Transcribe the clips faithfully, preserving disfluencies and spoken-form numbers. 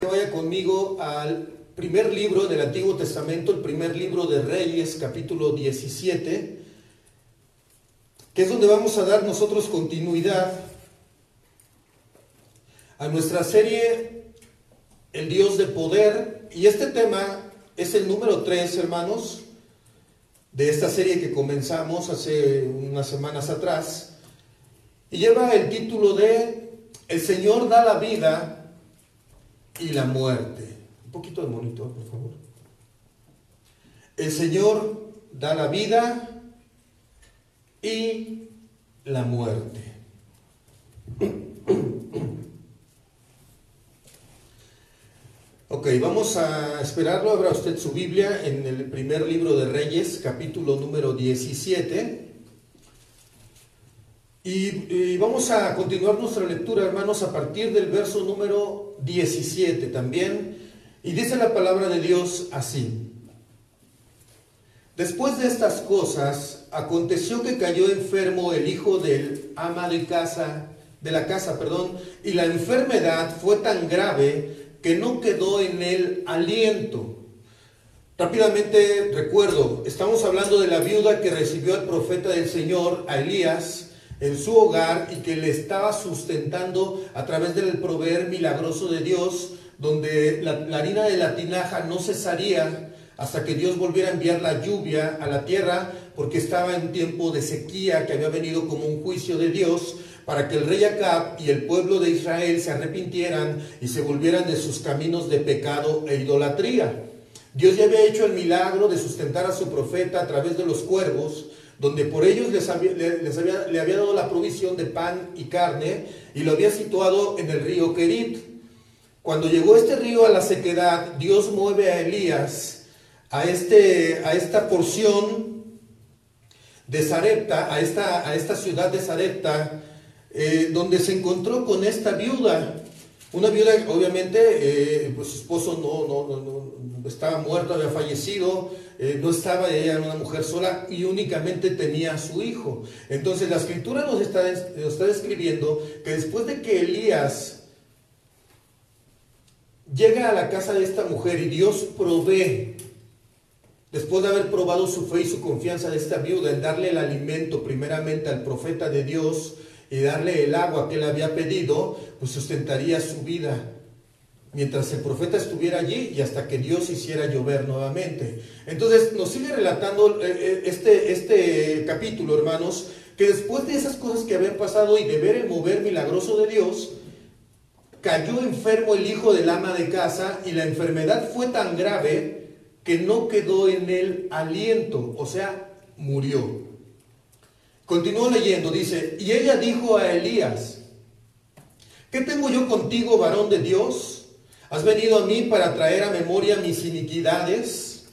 Vaya conmigo al primer libro del Antiguo Testamento, el primer libro de Reyes, capítulo diecisiete, que es donde vamos a dar nosotros continuidad a nuestra serie El Dios de Poder. Y este tema es el número tres, hermanos, de esta serie que comenzamos hace unas semanas atrás, y lleva el título de El Señor da la vida y la muerte. Un poquito de monitor, por favor. El Señor da la vida y la muerte. Ok, vamos a esperarlo. Abra usted su Biblia en el primer libro de Reyes, capítulo número diecisiete. Y, y vamos a continuar nuestra lectura, hermanos, a partir del verso número diecisiete también. Y dice la palabra de Dios así: Después de estas cosas, aconteció que cayó enfermo el hijo del ama de casa, de la casa, perdón, y la enfermedad fue tan grave que no quedó en él aliento. Rápidamente recuerdo, estamos hablando de la viuda que recibió al profeta del Señor, a Elías, en su hogar, y que le estaba sustentando a través del proveer milagroso de Dios, donde la, la harina de la tinaja no cesaría hasta que Dios volviera a enviar la lluvia a la tierra, porque estaba en tiempo de sequía que había venido como un juicio de Dios, para que el rey Acab y el pueblo de Israel se arrepintieran y se volvieran de sus caminos de pecado e idolatría. Dios ya había hecho el milagro de sustentar a su profeta a través de los cuervos, donde por ellos les había, les había, le había dado la provisión de pan y carne, y lo había situado en el río Querit. Cuando llegó este río a la sequedad, Dios mueve a Elías a, este, a esta porción de Sarepta, a esta, a esta ciudad de Sarepta, eh, donde se encontró con esta viuda. Una viuda, obviamente, eh, pues su esposo no, no, no, no estaba muerto, había fallecido, eh, no estaba, ella era una mujer sola y únicamente tenía a su hijo. Entonces la escritura nos está, nos está describiendo que después de que Elías llega a la casa de esta mujer y Dios provee, después de haber probado su fe y su confianza de esta viuda, en darle el alimento primeramente al profeta de Dios y darle el agua que él había pedido, pues sustentaría su vida mientras el profeta estuviera allí y hasta que Dios hiciera llover nuevamente. Entonces nos sigue relatando este, este capítulo, hermanos, que después de esas cosas que habían pasado y de ver el mover milagroso de Dios, cayó enfermo el hijo del ama de casa, y la enfermedad fue tan grave que no quedó en él aliento, o sea, murió. Continúo leyendo, dice: y ella dijo a Elías: ¿qué tengo yo contigo, varón de Dios? ¿Has venido a mí para traer a memoria mis iniquidades?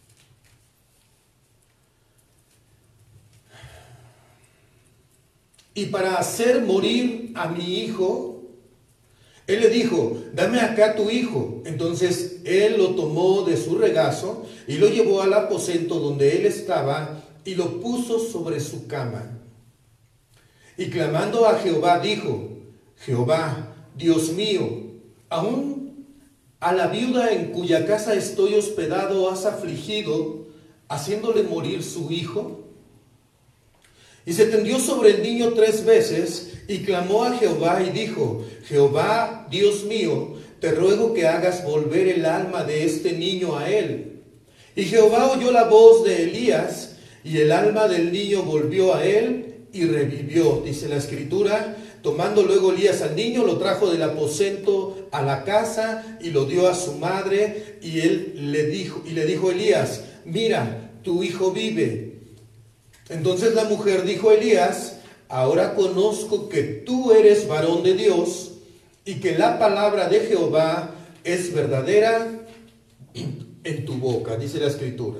¿Y para hacer morir a mi hijo? Él le dijo: dame acá tu hijo. Entonces él lo tomó de su regazo y lo llevó al aposento donde él estaba, y lo puso sobre su cama. Y clamando a Jehová dijo: Jehová, Dios mío, aún a la viuda en cuya casa estoy hospedado has afligido, haciéndole morir su hijo. Y se tendió sobre el niño tres veces, y clamó a Jehová y dijo: Jehová, Dios mío, te ruego que hagas volver el alma de este niño a él. Y Jehová oyó la voz de Elías, y el alma del niño volvió a él y revivió. Dice la escritura: tomando luego Elías al niño, lo trajo del aposento a la casa y lo dio a su madre, y él le dijo, y le dijo Elías: mira, tu hijo vive. Entonces la mujer dijo a Elías: ahora conozco que tú eres varón de Dios, y que la palabra de Jehová es verdadera en tu boca. Dice la escritura.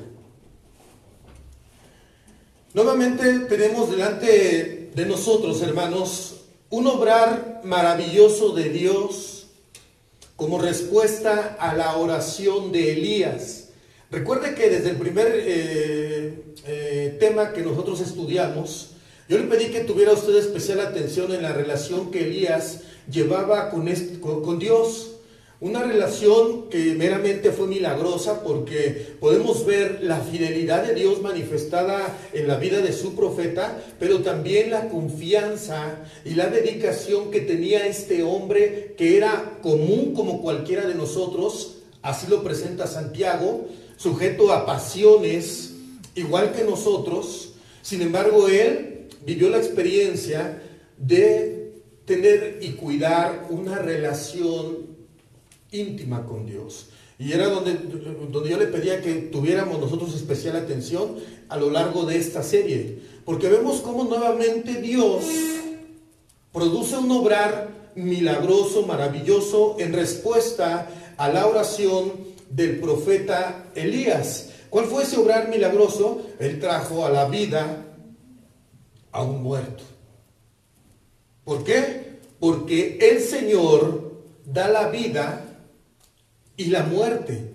Nuevamente tenemos delante de nosotros, hermanos, un obrar maravilloso de Dios como respuesta a la oración de Elías. Recuerde que desde el primer eh, eh, tema que nosotros estudiamos, yo le pedí que tuviera usted especial atención en la relación que Elías llevaba con, este, con, con Dios. Una relación que meramente fue milagrosa porque podemos ver la fidelidad de Dios manifestada en la vida de su profeta, pero también la confianza y la dedicación que tenía este hombre que era común como cualquiera de nosotros, así lo presenta Santiago, sujeto a pasiones igual que nosotros. Sin embargo, él vivió la experiencia de tener y cuidar una relación íntima con Dios. Y era donde, donde yo le pedía que tuviéramos nosotros especial atención a lo largo de esta serie, porque vemos cómo nuevamente Dios produce un obrar milagroso, maravilloso, en respuesta a la oración del profeta Elías. ¿Cuál fue ese obrar milagroso? Él trajo a la vida a un muerto. ¿Por qué? Porque el Señor da la vida y la muerte.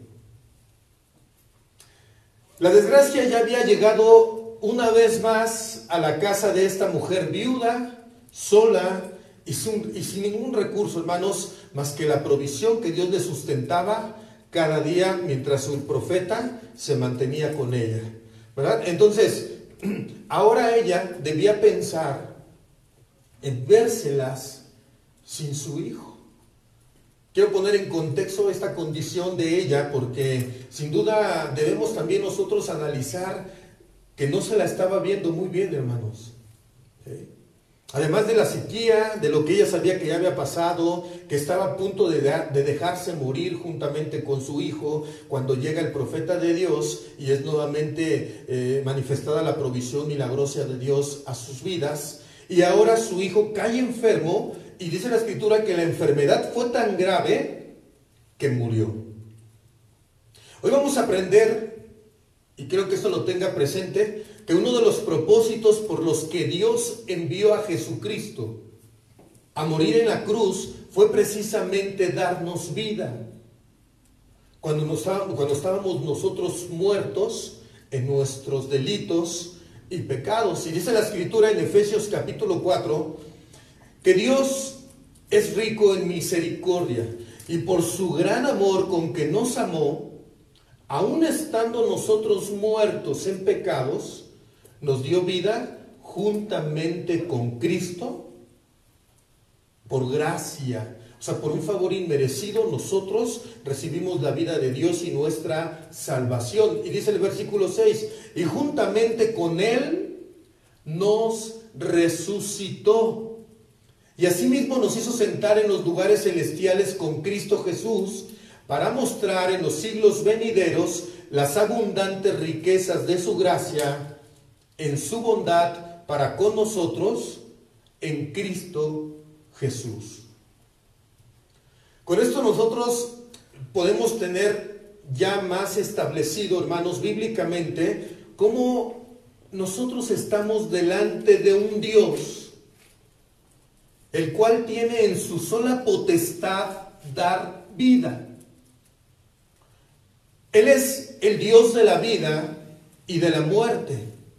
La desgracia ya había llegado una vez más a la casa de esta mujer viuda, sola y sin, y sin ningún recurso, hermanos, más que la provisión que Dios le sustentaba cada día mientras su profeta se mantenía con ella, ¿verdad? Entonces, ahora ella debía pensar en vérselas sin su hijo. Quiero poner en contexto esta condición de ella porque sin duda debemos también nosotros analizar que no se la estaba viendo muy bien, hermanos. ¿Sí? Además de la sequía, de lo que ella sabía que ya había pasado, que estaba a punto de, de dejarse morir juntamente con su hijo cuando llega el profeta de Dios y es nuevamente eh, manifestada la provisión milagrosa de Dios a sus vidas. Y ahora su hijo cae enfermo. Y dice la Escritura que la enfermedad fue tan grave que murió. Hoy vamos a aprender, y creo que esto lo tenga presente, que uno de los propósitos por los que Dios envió a Jesucristo a morir en la cruz fue precisamente darnos vida. Cuando, nos, cuando estábamos nosotros muertos en nuestros delitos y pecados. Y dice la Escritura en Efesios capítulo cuatro, que Dios es rico en misericordia y por su gran amor con que nos amó, aun estando nosotros muertos en pecados, nos dio vida juntamente con Cristo por gracia. O sea, por un favor inmerecido nosotros recibimos la vida de Dios y nuestra salvación. Y dice el versículo seis, y juntamente con Él nos resucitó. Y asimismo nos hizo sentar en los lugares celestiales con Cristo Jesús para mostrar en los siglos venideros las abundantes riquezas de su gracia en su bondad para con nosotros en Cristo Jesús. Con esto nosotros podemos tener ya más establecido, hermanos, bíblicamente, cómo nosotros estamos delante de un Dios el cual tiene en su sola potestad dar vida. Él es el Dios de la vida y de la muerte.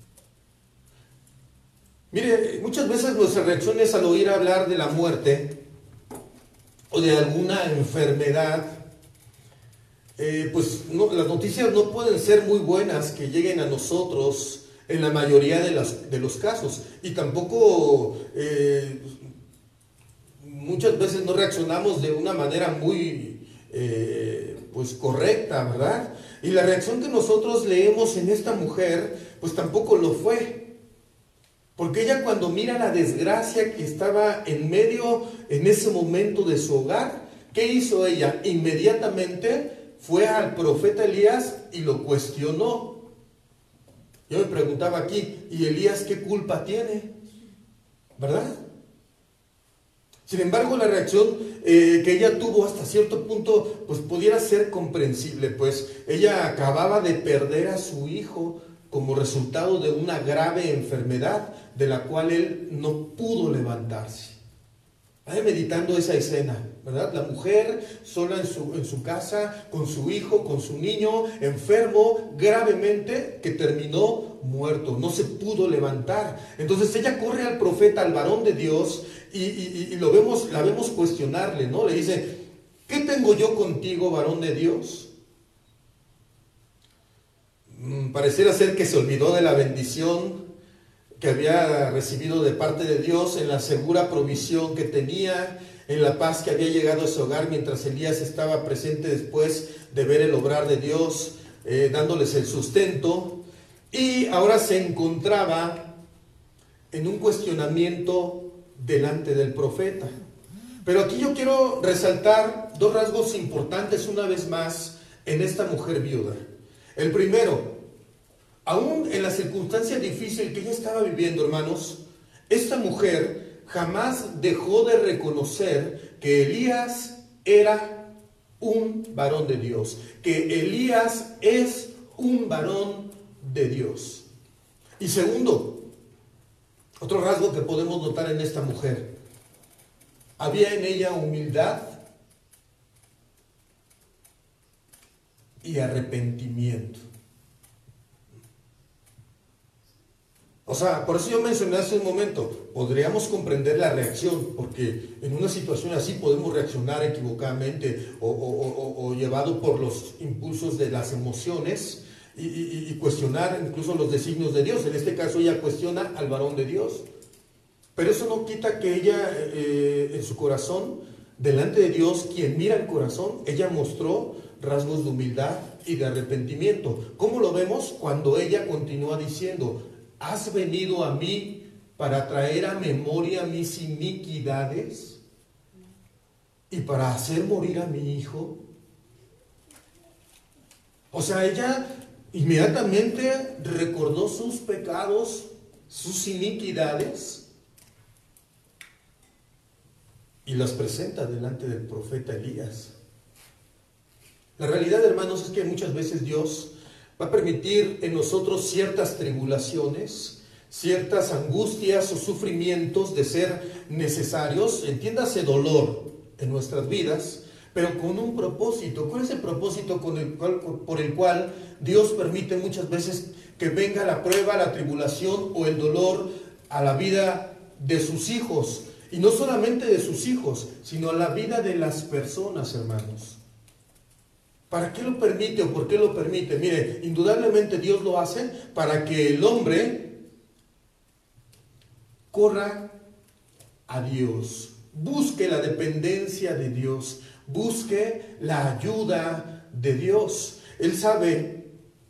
Mire, muchas veces nuestras reacciones al oír hablar de la muerte o de alguna enfermedad, eh, pues no, las noticias no pueden ser muy buenas que lleguen a nosotros en la mayoría de, las, de los casos. Y tampoco... Eh, Muchas veces no reaccionamos de una manera muy eh, pues correcta, ¿verdad? Y la reacción que nosotros leemos en esta mujer, pues tampoco lo fue. Porque ella cuando mira la desgracia que estaba en medio, en ese momento de su hogar, ¿qué hizo ella? Inmediatamente fue al profeta Elías y lo cuestionó. Yo me preguntaba aquí, ¿y Elías qué culpa tiene? ¿Verdad? Sin embargo, la reacción eh, que ella tuvo hasta cierto punto, pues pudiera ser comprensible, pues ella acababa de perder a su hijo como resultado de una grave enfermedad de la cual él no pudo levantarse. Vaya meditando esa escena, ¿verdad? La mujer sola en su, en su casa, con su hijo, con su niño, enfermo gravemente, que terminó muerto, no se pudo levantar. Entonces ella corre al profeta, al varón de Dios, y, y, y lo vemos, la vemos cuestionarle, ¿no? Le dice, ¿qué tengo yo contigo, varón de Dios? Mm, pareciera ser que se olvidó de la bendición que había recibido de parte de Dios, en la segura provisión que tenía, en la paz que había llegado a su hogar mientras Elías estaba presente después de ver el obrar de Dios, eh, dándoles el sustento, y ahora se encontraba en un cuestionamiento delante del profeta. Pero aquí yo quiero resaltar dos rasgos importantes una vez más en esta mujer viuda. El primero, aún en la circunstancia difícil que ella estaba viviendo, hermanos, esta mujer jamás dejó de reconocer que Elías era un varón de Dios, que Elías es un varón de Dios. Y segundo, otro rasgo que podemos notar en esta mujer, había en ella humildad y arrepentimiento. O sea, por eso yo mencioné hace un momento, podríamos comprender la reacción, porque en una situación así podemos reaccionar equivocadamente o, o, o, o llevado por los impulsos de las emociones y, y, y cuestionar incluso los designios de Dios. En este caso ella cuestiona al varón de Dios. Pero eso no quita que ella eh, en su corazón, delante de Dios, quien mira el corazón, ella mostró rasgos de humildad y de arrepentimiento. ¿Cómo lo vemos? Cuando ella continúa diciendo: ¿has venido a mí para traer a memoria mis iniquidades y para hacer morir a mi hijo? O sea, ella inmediatamente recordó sus pecados, sus iniquidades, y las presenta delante del profeta Elías. La realidad, hermanos, es que muchas veces Dios va a permitir en nosotros ciertas tribulaciones, ciertas angustias o sufrimientos de ser necesarios, entiéndase dolor en nuestras vidas, pero con un propósito. ¿Cuál es el propósito con el cual, por el cual Dios permite muchas veces que venga la prueba, la tribulación o el dolor a la vida de sus hijos? Y no solamente de sus hijos, sino a la vida de las personas, hermanos. ¿Para qué lo permite o por qué lo permite? Mire, indudablemente Dios lo hace para que el hombre corra a Dios, busque la dependencia de Dios, busque la ayuda de Dios. Él sabe,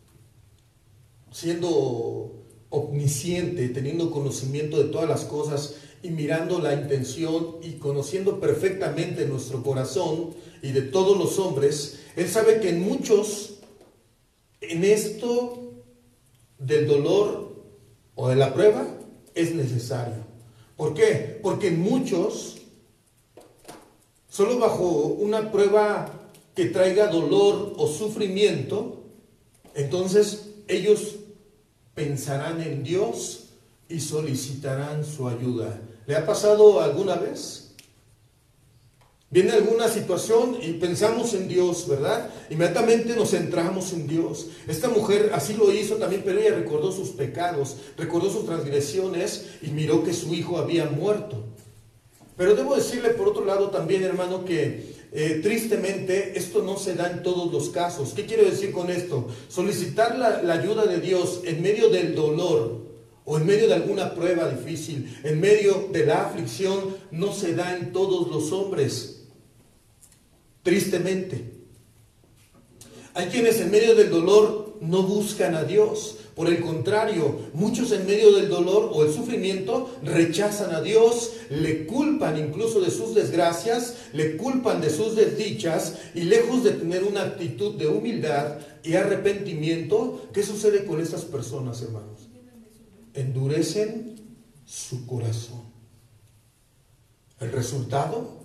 siendo omnisciente, teniendo conocimiento de todas las cosas y mirando la intención y conociendo perfectamente nuestro corazón y de todos los hombres, Él sabe que en muchos, en esto del dolor o de la prueba, es necesario. ¿Por qué? Porque en muchos, solo bajo una prueba que traiga dolor o sufrimiento, entonces ellos pensarán en Dios y solicitarán su ayuda. ¿Le ha pasado alguna vez? Viene alguna situación y pensamos en Dios, ¿verdad? Inmediatamente nos centramos en Dios. Esta mujer así lo hizo también, pero ella recordó sus pecados, recordó sus transgresiones y miró que su hijo había muerto. Pero debo decirle por otro lado también, hermano, que eh, tristemente esto no se da en todos los casos. ¿Qué quiero decir con esto? Solicitar la, la ayuda de Dios en medio del dolor o en medio de alguna prueba difícil, en medio de la aflicción, no se da en todos los hombres. Tristemente, hay quienes en medio del dolor no buscan a Dios. Por el contrario, muchos en medio del dolor o el sufrimiento rechazan a Dios, le culpan incluso de sus desgracias, le culpan de sus desdichas, y lejos de tener una actitud de humildad y arrepentimiento, ¿qué sucede con estas personas, hermanos? Endurecen su corazón. El resultado: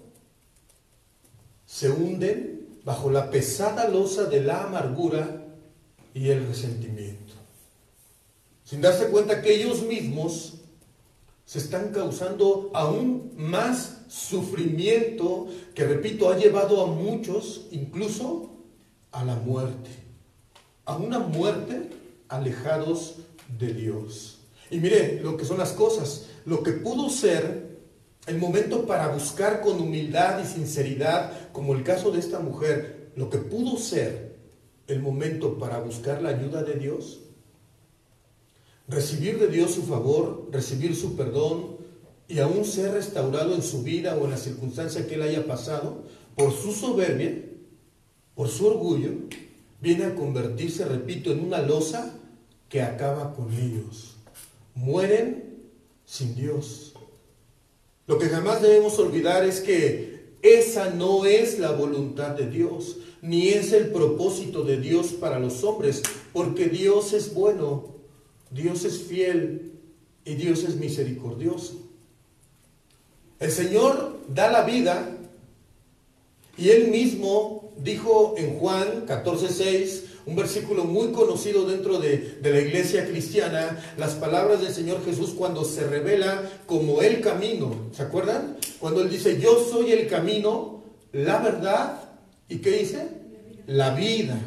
se hunden bajo la pesada losa de la amargura y el resentimiento, sin darse cuenta que ellos mismos se están causando aún más sufrimiento que, repito, ha llevado a muchos incluso a la muerte, a una muerte alejados de Dios. Y mire lo que son las cosas, lo que pudo ser el momento para buscar con humildad y sinceridad, como el caso de esta mujer, lo que pudo ser el momento para buscar la ayuda de Dios, recibir de Dios su favor, recibir su perdón y aún ser restaurado en su vida o en la circunstancia que él haya pasado, por su soberbia, por su orgullo, viene a convertirse, repito, en una losa que acaba con ellos. Mueren sin Dios. Lo que jamás debemos olvidar es que esa no es la voluntad de Dios, ni es el propósito de Dios para los hombres, porque Dios es bueno, Dios es fiel y Dios es misericordioso. El Señor da la vida y Él mismo dijo en Juan catorce seis, un versículo muy conocido dentro de, de la iglesia cristiana, las palabras del Señor Jesús cuando se revela como el camino. ¿Se acuerdan? Cuando Él dice, yo soy el camino, la verdad, ¿y qué dice? La vida.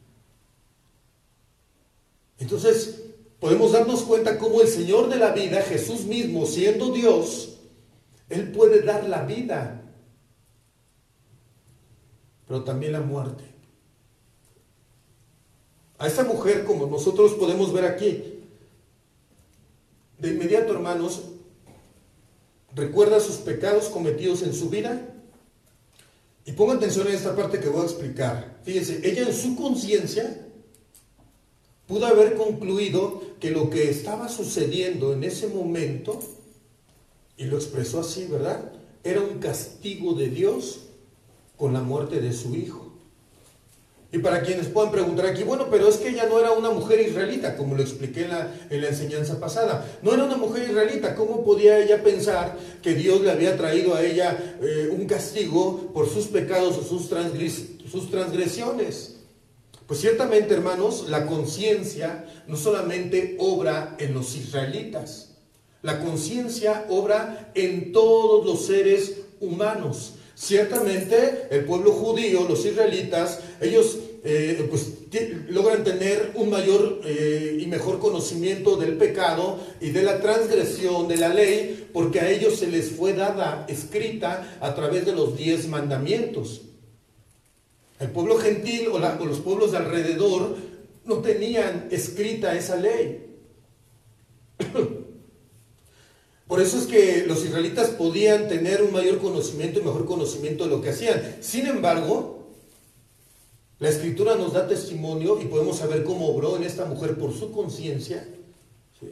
Entonces, podemos darnos cuenta cómo el Señor de la vida, Jesús mismo, siendo Dios, Él puede dar la vida, pero también la muerte. A esta mujer, como nosotros podemos ver aquí, de inmediato, hermanos, recuerda sus pecados cometidos en su vida. Y pongan atención en esta parte que voy a explicar. Fíjense, ella en su conciencia pudo haber concluido que lo que estaba sucediendo en ese momento, y lo expresó así, ¿verdad?, era un castigo de Dios con la muerte de su hijo. Y para quienes puedan preguntar aquí, bueno, pero es que ella no era una mujer israelita, como lo expliqué en la, en la enseñanza pasada. No era una mujer israelita, ¿cómo podía ella pensar que Dios le había traído a ella eh, un castigo por sus pecados o sus, transgres, sus transgresiones? Pues ciertamente, hermanos, la conciencia no solamente obra en los israelitas, la conciencia obra en todos los seres humanos. Ciertamente el pueblo judío, los israelitas, ellos eh, pues, t- logran tener un mayor eh, y mejor conocimiento del pecado y de la transgresión de la ley, porque a ellos se les fue dada escrita a través de los diez mandamientos. El pueblo gentil o, la, o los pueblos de alrededor no tenían escrita esa ley. Por eso es que los israelitas podían tener un mayor conocimiento y mejor conocimiento de lo que hacían. Sin embargo, la Escritura nos da testimonio y podemos saber cómo obró en esta mujer por su conciencia, ¿sí?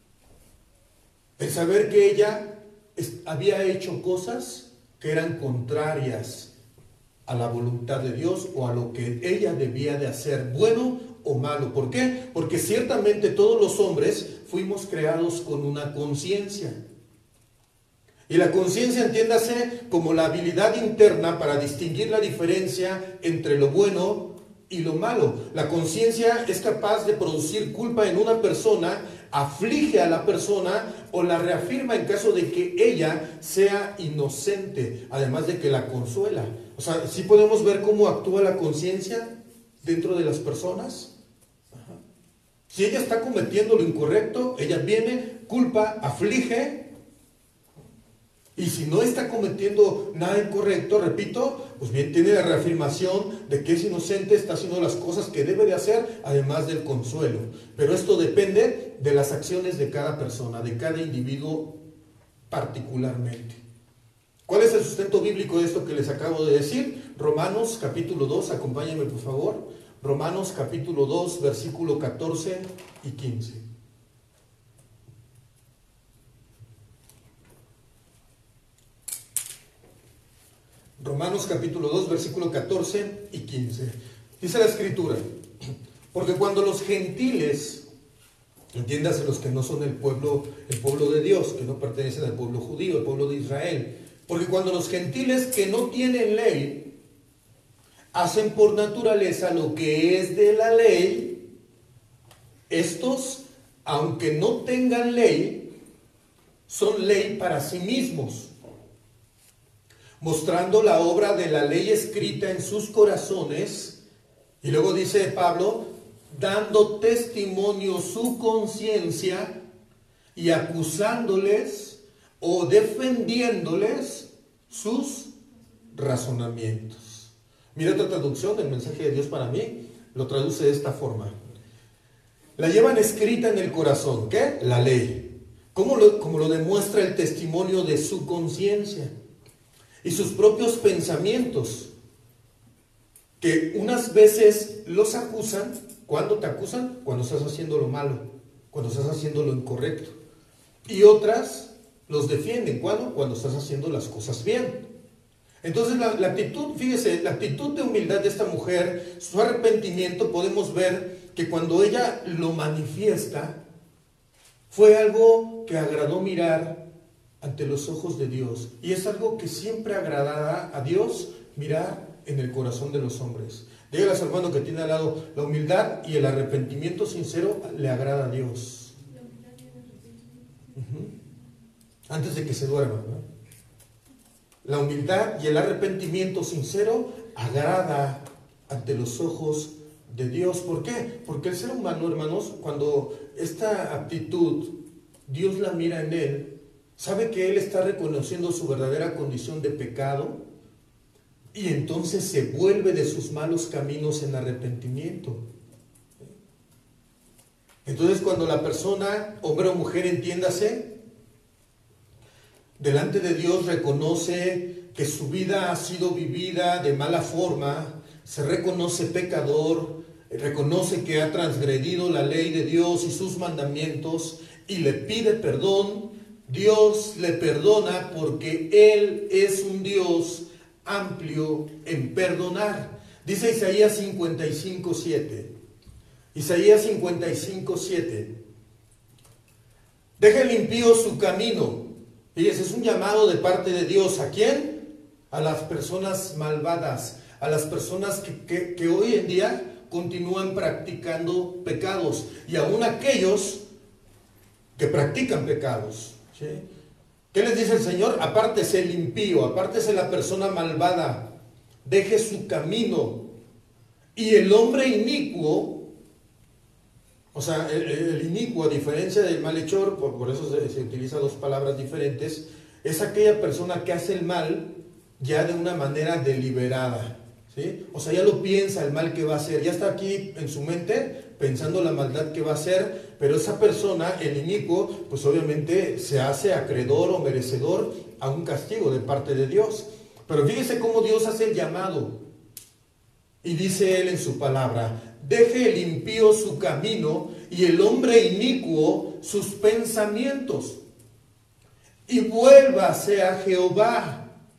El saber que ella había hecho cosas que eran contrarias a la voluntad de Dios o a lo que ella debía de hacer, bueno o malo. ¿Por qué? Porque ciertamente todos los hombres fuimos creados con una conciencia. Y la conciencia, entiéndase como la habilidad interna para distinguir la diferencia entre lo bueno y lo malo. La conciencia es capaz de producir culpa en una persona, aflige a la persona o la reafirma en caso de que ella sea inocente, además de que la consuela. O sea, ¿sí podemos ver cómo actúa la conciencia dentro de las personas? Ajá. Si ella está cometiendo lo incorrecto, ella viene, culpa, aflige. Y si no está cometiendo nada incorrecto, repito, pues bien tiene la reafirmación de que es inocente, está haciendo las cosas que debe de hacer, además del consuelo. Pero esto depende de las acciones de cada persona, de cada individuo particularmente. ¿Cuál es el sustento bíblico de esto que les acabo de decir? Romanos capítulo dos, acompáñenme por favor. Romanos capítulo dos, versículo catorce y quince. Romanos capítulo dos, versículo catorce y quince. Dice la Escritura, porque cuando los gentiles, entiéndase los que no son el pueblo, el pueblo de Dios, que no pertenecen al pueblo judío, el pueblo de Israel, porque cuando los gentiles que no tienen ley, hacen por naturaleza lo que es de la ley, estos, aunque no tengan ley, son ley para sí mismos, mostrando la obra de la ley escrita en sus corazones. Y luego dice Pablo, dando testimonio su conciencia y acusándoles o defendiéndoles sus razonamientos. Mira otra traducción del mensaje de Dios para mí, lo traduce de esta forma. La llevan escrita en el corazón, ¿qué? La ley. Como lo, como lo demuestra el testimonio de su conciencia y sus propios pensamientos, que unas veces los acusan. ¿Cuándo te acusan? Cuando estás haciendo lo malo, cuando estás haciendo lo incorrecto. Y otras los defienden. ¿Cuándo? Cuando estás haciendo las cosas bien. Entonces la, la actitud, fíjese, la actitud de humildad de esta mujer, su arrepentimiento, podemos ver que cuando ella lo manifiesta, fue algo que agradó mirar ante los ojos de Dios. Y es algo que siempre agradará a Dios mirar en el corazón de los hombres. Dígale a su hermano que tiene al lado, la humildad y el arrepentimiento sincero le agrada a Dios. Uh-huh. Antes de que se duerma, ¿no? La humildad y el arrepentimiento sincero agrada ante los ojos de Dios. ¿Por qué? Porque el ser humano, hermanos, cuando esta actitud Dios la mira en él, sabe que él está reconociendo su verdadera condición de pecado y entonces se vuelve de sus malos caminos en arrepentimiento. Entonces cuando la persona, hombre o mujer, entiéndase, delante de Dios reconoce que su vida ha sido vivida de mala forma, se reconoce pecador, reconoce que ha transgredido la ley de Dios y sus mandamientos y le pide perdón, Dios le perdona porque Él es un Dios amplio en perdonar. Dice Isaías cincuenta y cinco, siete. Isaías cincuenta y cinco, siete. Deja el impío su camino. Y ese es un llamado de parte de Dios. ¿A quién? A las personas malvadas, a las personas que, que, que hoy en día continúan practicando pecados, y aún aquellos que practican pecados, ¿sí? ¿Qué les dice el Señor? Apártese el impío, apártese la persona malvada, deje su camino. Y el hombre inicuo, o sea, el, el inicuo, a diferencia del malhechor, por, por eso se, se utilizan dos palabras diferentes, es aquella persona que hace el mal ya de una manera deliberada, ¿sí? O sea, ya lo piensa el mal que va a hacer, ya está aquí en su mente pensando la maldad que va a hacer, pero esa persona, el inicuo, pues obviamente se hace acreedor o merecedor a un castigo de parte de Dios. Pero fíjese cómo Dios hace el llamado, y dice Él en su palabra: deje el impío su camino y el hombre inicuo sus pensamientos, y vuélvase a Jehová.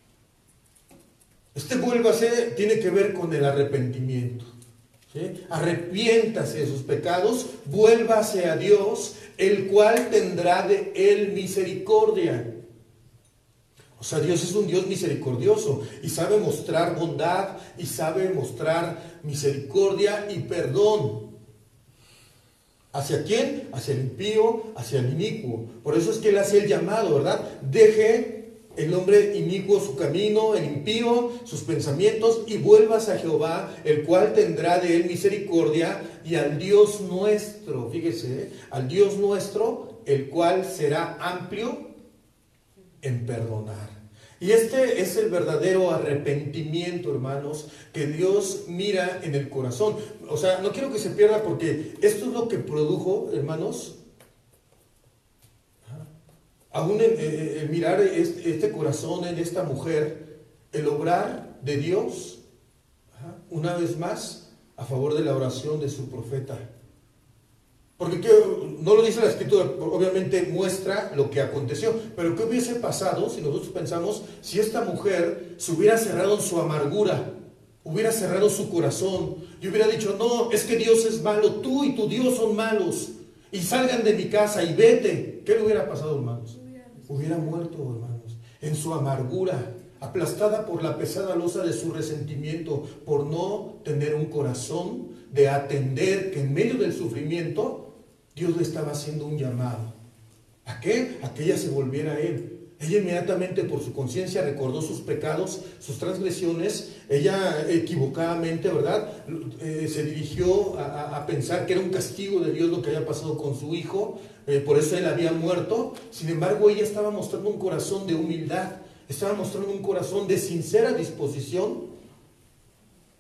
Este vuélvase tiene que ver con el arrepentimiento, ¿sí? Arrepiéntase de sus pecados, vuélvase a Dios, el cual tendrá de él misericordia. O sea, Dios es un Dios misericordioso y sabe mostrar bondad y sabe mostrar misericordia y perdón. ¿Hacia quién? Hacia el impío, hacia el inicuo. Por eso es que Él hace el llamado, ¿verdad? Deje el hombre inicuo su camino, el impío sus pensamientos, y vuelvas a Jehová, el cual tendrá de él misericordia, y al Dios nuestro, fíjese, ¿eh? al Dios nuestro, el cual será amplio en perdonar. Y este es el verdadero arrepentimiento, hermanos, que Dios mira en el corazón. O sea, no quiero que se pierda, porque esto es lo que produjo, hermanos, aún el, el, el mirar este, este corazón en esta mujer, el obrar de Dios, una vez más, a favor de la oración de su profeta. Porque ¿qué? No lo dice la Escritura, obviamente muestra lo que aconteció, pero ¿qué hubiese pasado si nosotros pensamos, si esta mujer se hubiera cerrado en su amargura, hubiera cerrado su corazón y hubiera dicho: no, es que Dios es malo, tú y tu Dios son malos, y salgan de mi casa y vete? ¿Qué le hubiera pasado, hermanos? Hubiera muerto, hermanos, en su amargura, aplastada por la pesada losa de su resentimiento, por no tener un corazón de atender que en medio del sufrimiento Dios le estaba haciendo un llamado. ¿A qué? A que ella se volviera a Él. Ella inmediatamente, por su conciencia, recordó sus pecados, sus transgresiones. Ella equivocadamente, ¿verdad?, eh, se dirigió a, a pensar que era un castigo de Dios lo que había pasado con su hijo. Eh, por eso él había muerto. Sin embargo, ella estaba mostrando un corazón de humildad, estaba mostrando un corazón de sincera disposición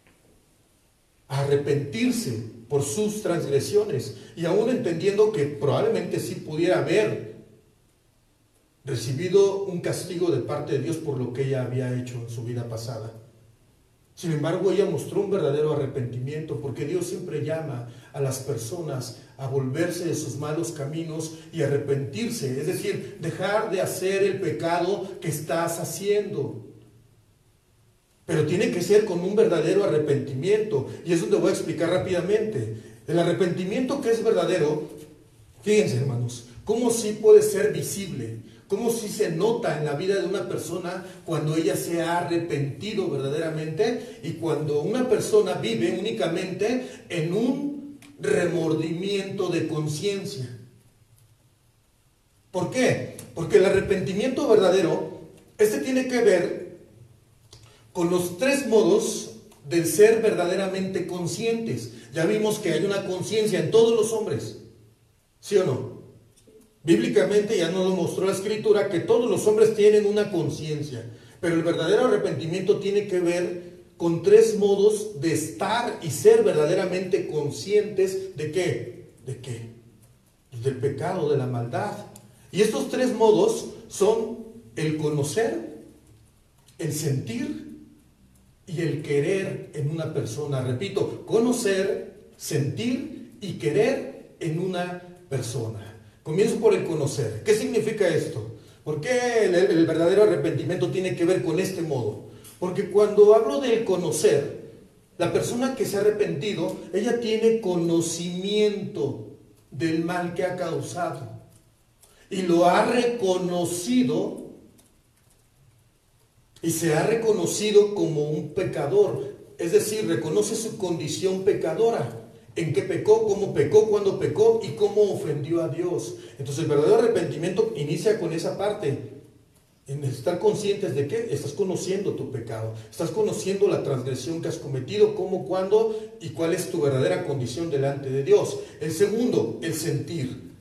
a arrepentirse por sus transgresiones, y aún entendiendo que probablemente sí pudiera haber recibido un castigo de parte de Dios por lo que ella había hecho en su vida pasada. Sin embargo, ella mostró un verdadero arrepentimiento, porque Dios siempre llama a las personas a volverse de sus malos caminos y arrepentirse, es decir, dejar de hacer el pecado que estás haciendo. Pero tiene que ser con un verdadero arrepentimiento, y es donde voy a explicar rápidamente. El arrepentimiento que es verdadero, fíjense hermanos, cómo sí puede ser visible, cómo sí se nota en la vida de una persona cuando ella se ha arrepentido verdaderamente, y cuando una persona vive únicamente en un remordimiento de conciencia. ¿Por qué? Porque el arrepentimiento verdadero, este tiene que ver con los tres modos del ser verdaderamente conscientes. Ya vimos que hay una conciencia en todos los hombres, ¿sí o no? Bíblicamente ya nos lo mostró la Escritura, que todos los hombres tienen una conciencia, pero el verdadero arrepentimiento tiene que ver con tres modos de estar y ser verdaderamente conscientes de qué, de qué, pues del pecado, de la maldad. Y estos tres modos son el conocer, el sentir y el querer en una persona. Repito, conocer, sentir y querer en una persona. Comienzo por el conocer. ¿Qué significa esto? ¿Por qué el, el verdadero arrepentimiento tiene que ver con este modo? Porque cuando hablo del conocer, la persona que se ha arrepentido, ella tiene conocimiento del mal que ha causado y lo ha reconocido, y se ha reconocido como un pecador, es decir, reconoce su condición pecadora. En qué pecó, cómo pecó, cuándo pecó y cómo ofendió a Dios. Entonces el verdadero arrepentimiento inicia con esa parte, en estar conscientes de que estás conociendo tu pecado, estás conociendo la transgresión que has cometido, cómo, cuándo y cuál es tu verdadera condición delante de Dios. El segundo, el sentir.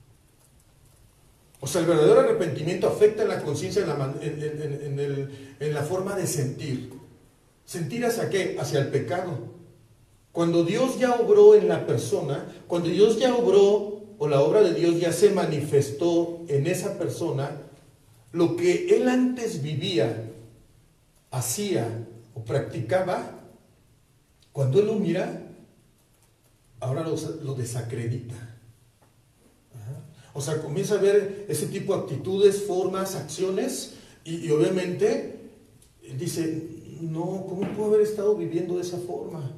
O sea, el verdadero arrepentimiento afecta en la conciencia, en la, en, en, en, el, en la forma de sentir. ¿Sentir hacia qué? Hacia el pecado. Cuando Dios ya obró en la persona, cuando Dios ya obró, o la obra de Dios ya se manifestó en esa persona, lo que él antes vivía, hacía o practicaba, cuando él lo mira, ahora lo, lo desacredita. Ajá. O sea, comienza a ver ese tipo de actitudes, formas, acciones, y, y obviamente dice, no, ¿cómo puedo haber estado viviendo de esa forma?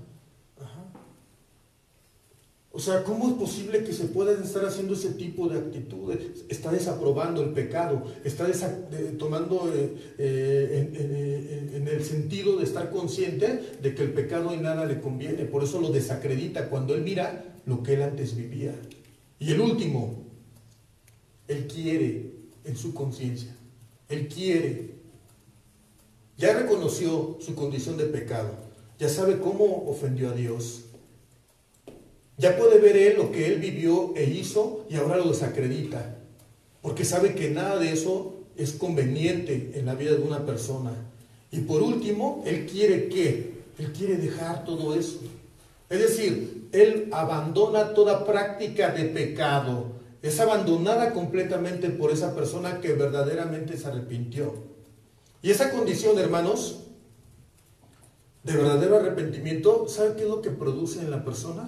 O sea, ¿cómo es posible que se puedan estar haciendo ese tipo de actitudes? Está desaprobando el pecado, está desa- de, tomando eh, eh, en, en, en el sentido de estar consciente de que el pecado en nada le conviene. Por eso lo desacredita cuando él mira lo que él antes vivía. Y el último, él quiere en su conciencia. Él quiere. Ya reconoció su condición de pecado. Ya sabe cómo ofendió a Dios. Ya puede ver él lo que él vivió e hizo y ahora lo desacredita, porque sabe que nada de eso es conveniente en la vida de una persona. Y por último, él quiere ¿qué? Él quiere dejar todo eso. Es decir, él abandona toda práctica de pecado. Es abandonada completamente por esa persona que verdaderamente se arrepintió. Y esa condición, hermanos, de verdadero arrepentimiento, ¿sabe qué es lo que produce en la persona?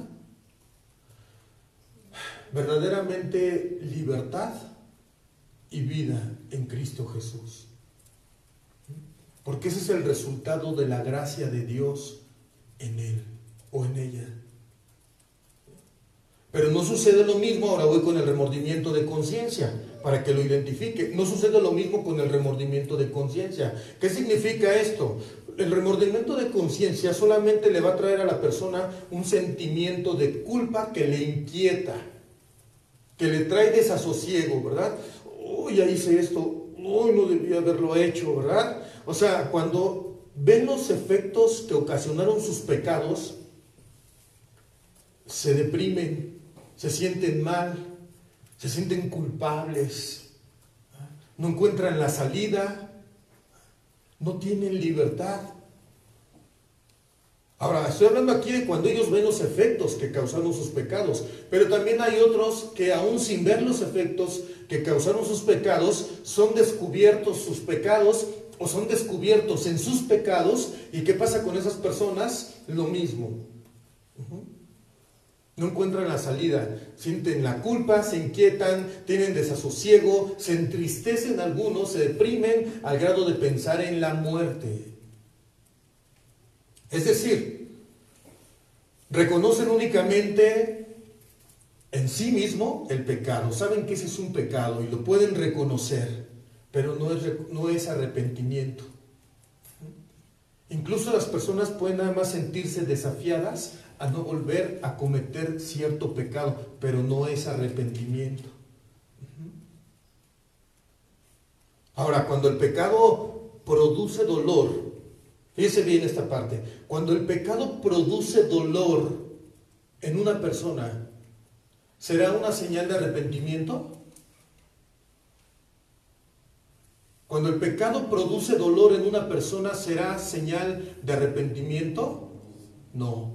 Verdaderamente libertad y vida en Cristo Jesús. Porque ese es el resultado de la gracia de Dios en él o en ella. Pero no sucede lo mismo, ahora voy con el remordimiento de conciencia, para que lo identifique. No sucede lo mismo con el remordimiento de conciencia. ¿Qué significa esto? El remordimiento de conciencia solamente le va a traer a la persona un sentimiento de culpa que le inquieta, que le trae desasosiego, ¿verdad? Uy, ya hice esto, uy, no debía haberlo hecho, ¿verdad? O sea, cuando ven los efectos que ocasionaron sus pecados, se deprimen, se sienten mal, se sienten culpables, no encuentran la salida, no tienen libertad. Ahora, estoy hablando aquí de cuando ellos ven los efectos que causaron sus pecados, pero también hay otros que aún sin ver los efectos que causaron sus pecados, son descubiertos sus pecados o son descubiertos en sus pecados. ¿Y qué pasa con esas personas? Lo mismo. Uh-huh. No encuentran la salida, sienten la culpa, se inquietan, tienen desasosiego, se entristecen algunos, se deprimen al grado de pensar en la muerte. Es decir, reconocen únicamente en sí mismo el pecado, saben que ese es un pecado y lo pueden reconocer, pero no es, no es arrepentimiento. Incluso las personas pueden nada más sentirse desafiadas a no volver a cometer cierto pecado, pero no es arrepentimiento. Ahora, cuando el pecado produce dolor, fíjese bien esta parte, cuando el pecado produce dolor en una persona, ¿será una señal de arrepentimiento? Cuando el pecado produce dolor en una persona, ¿será señal de arrepentimiento? No.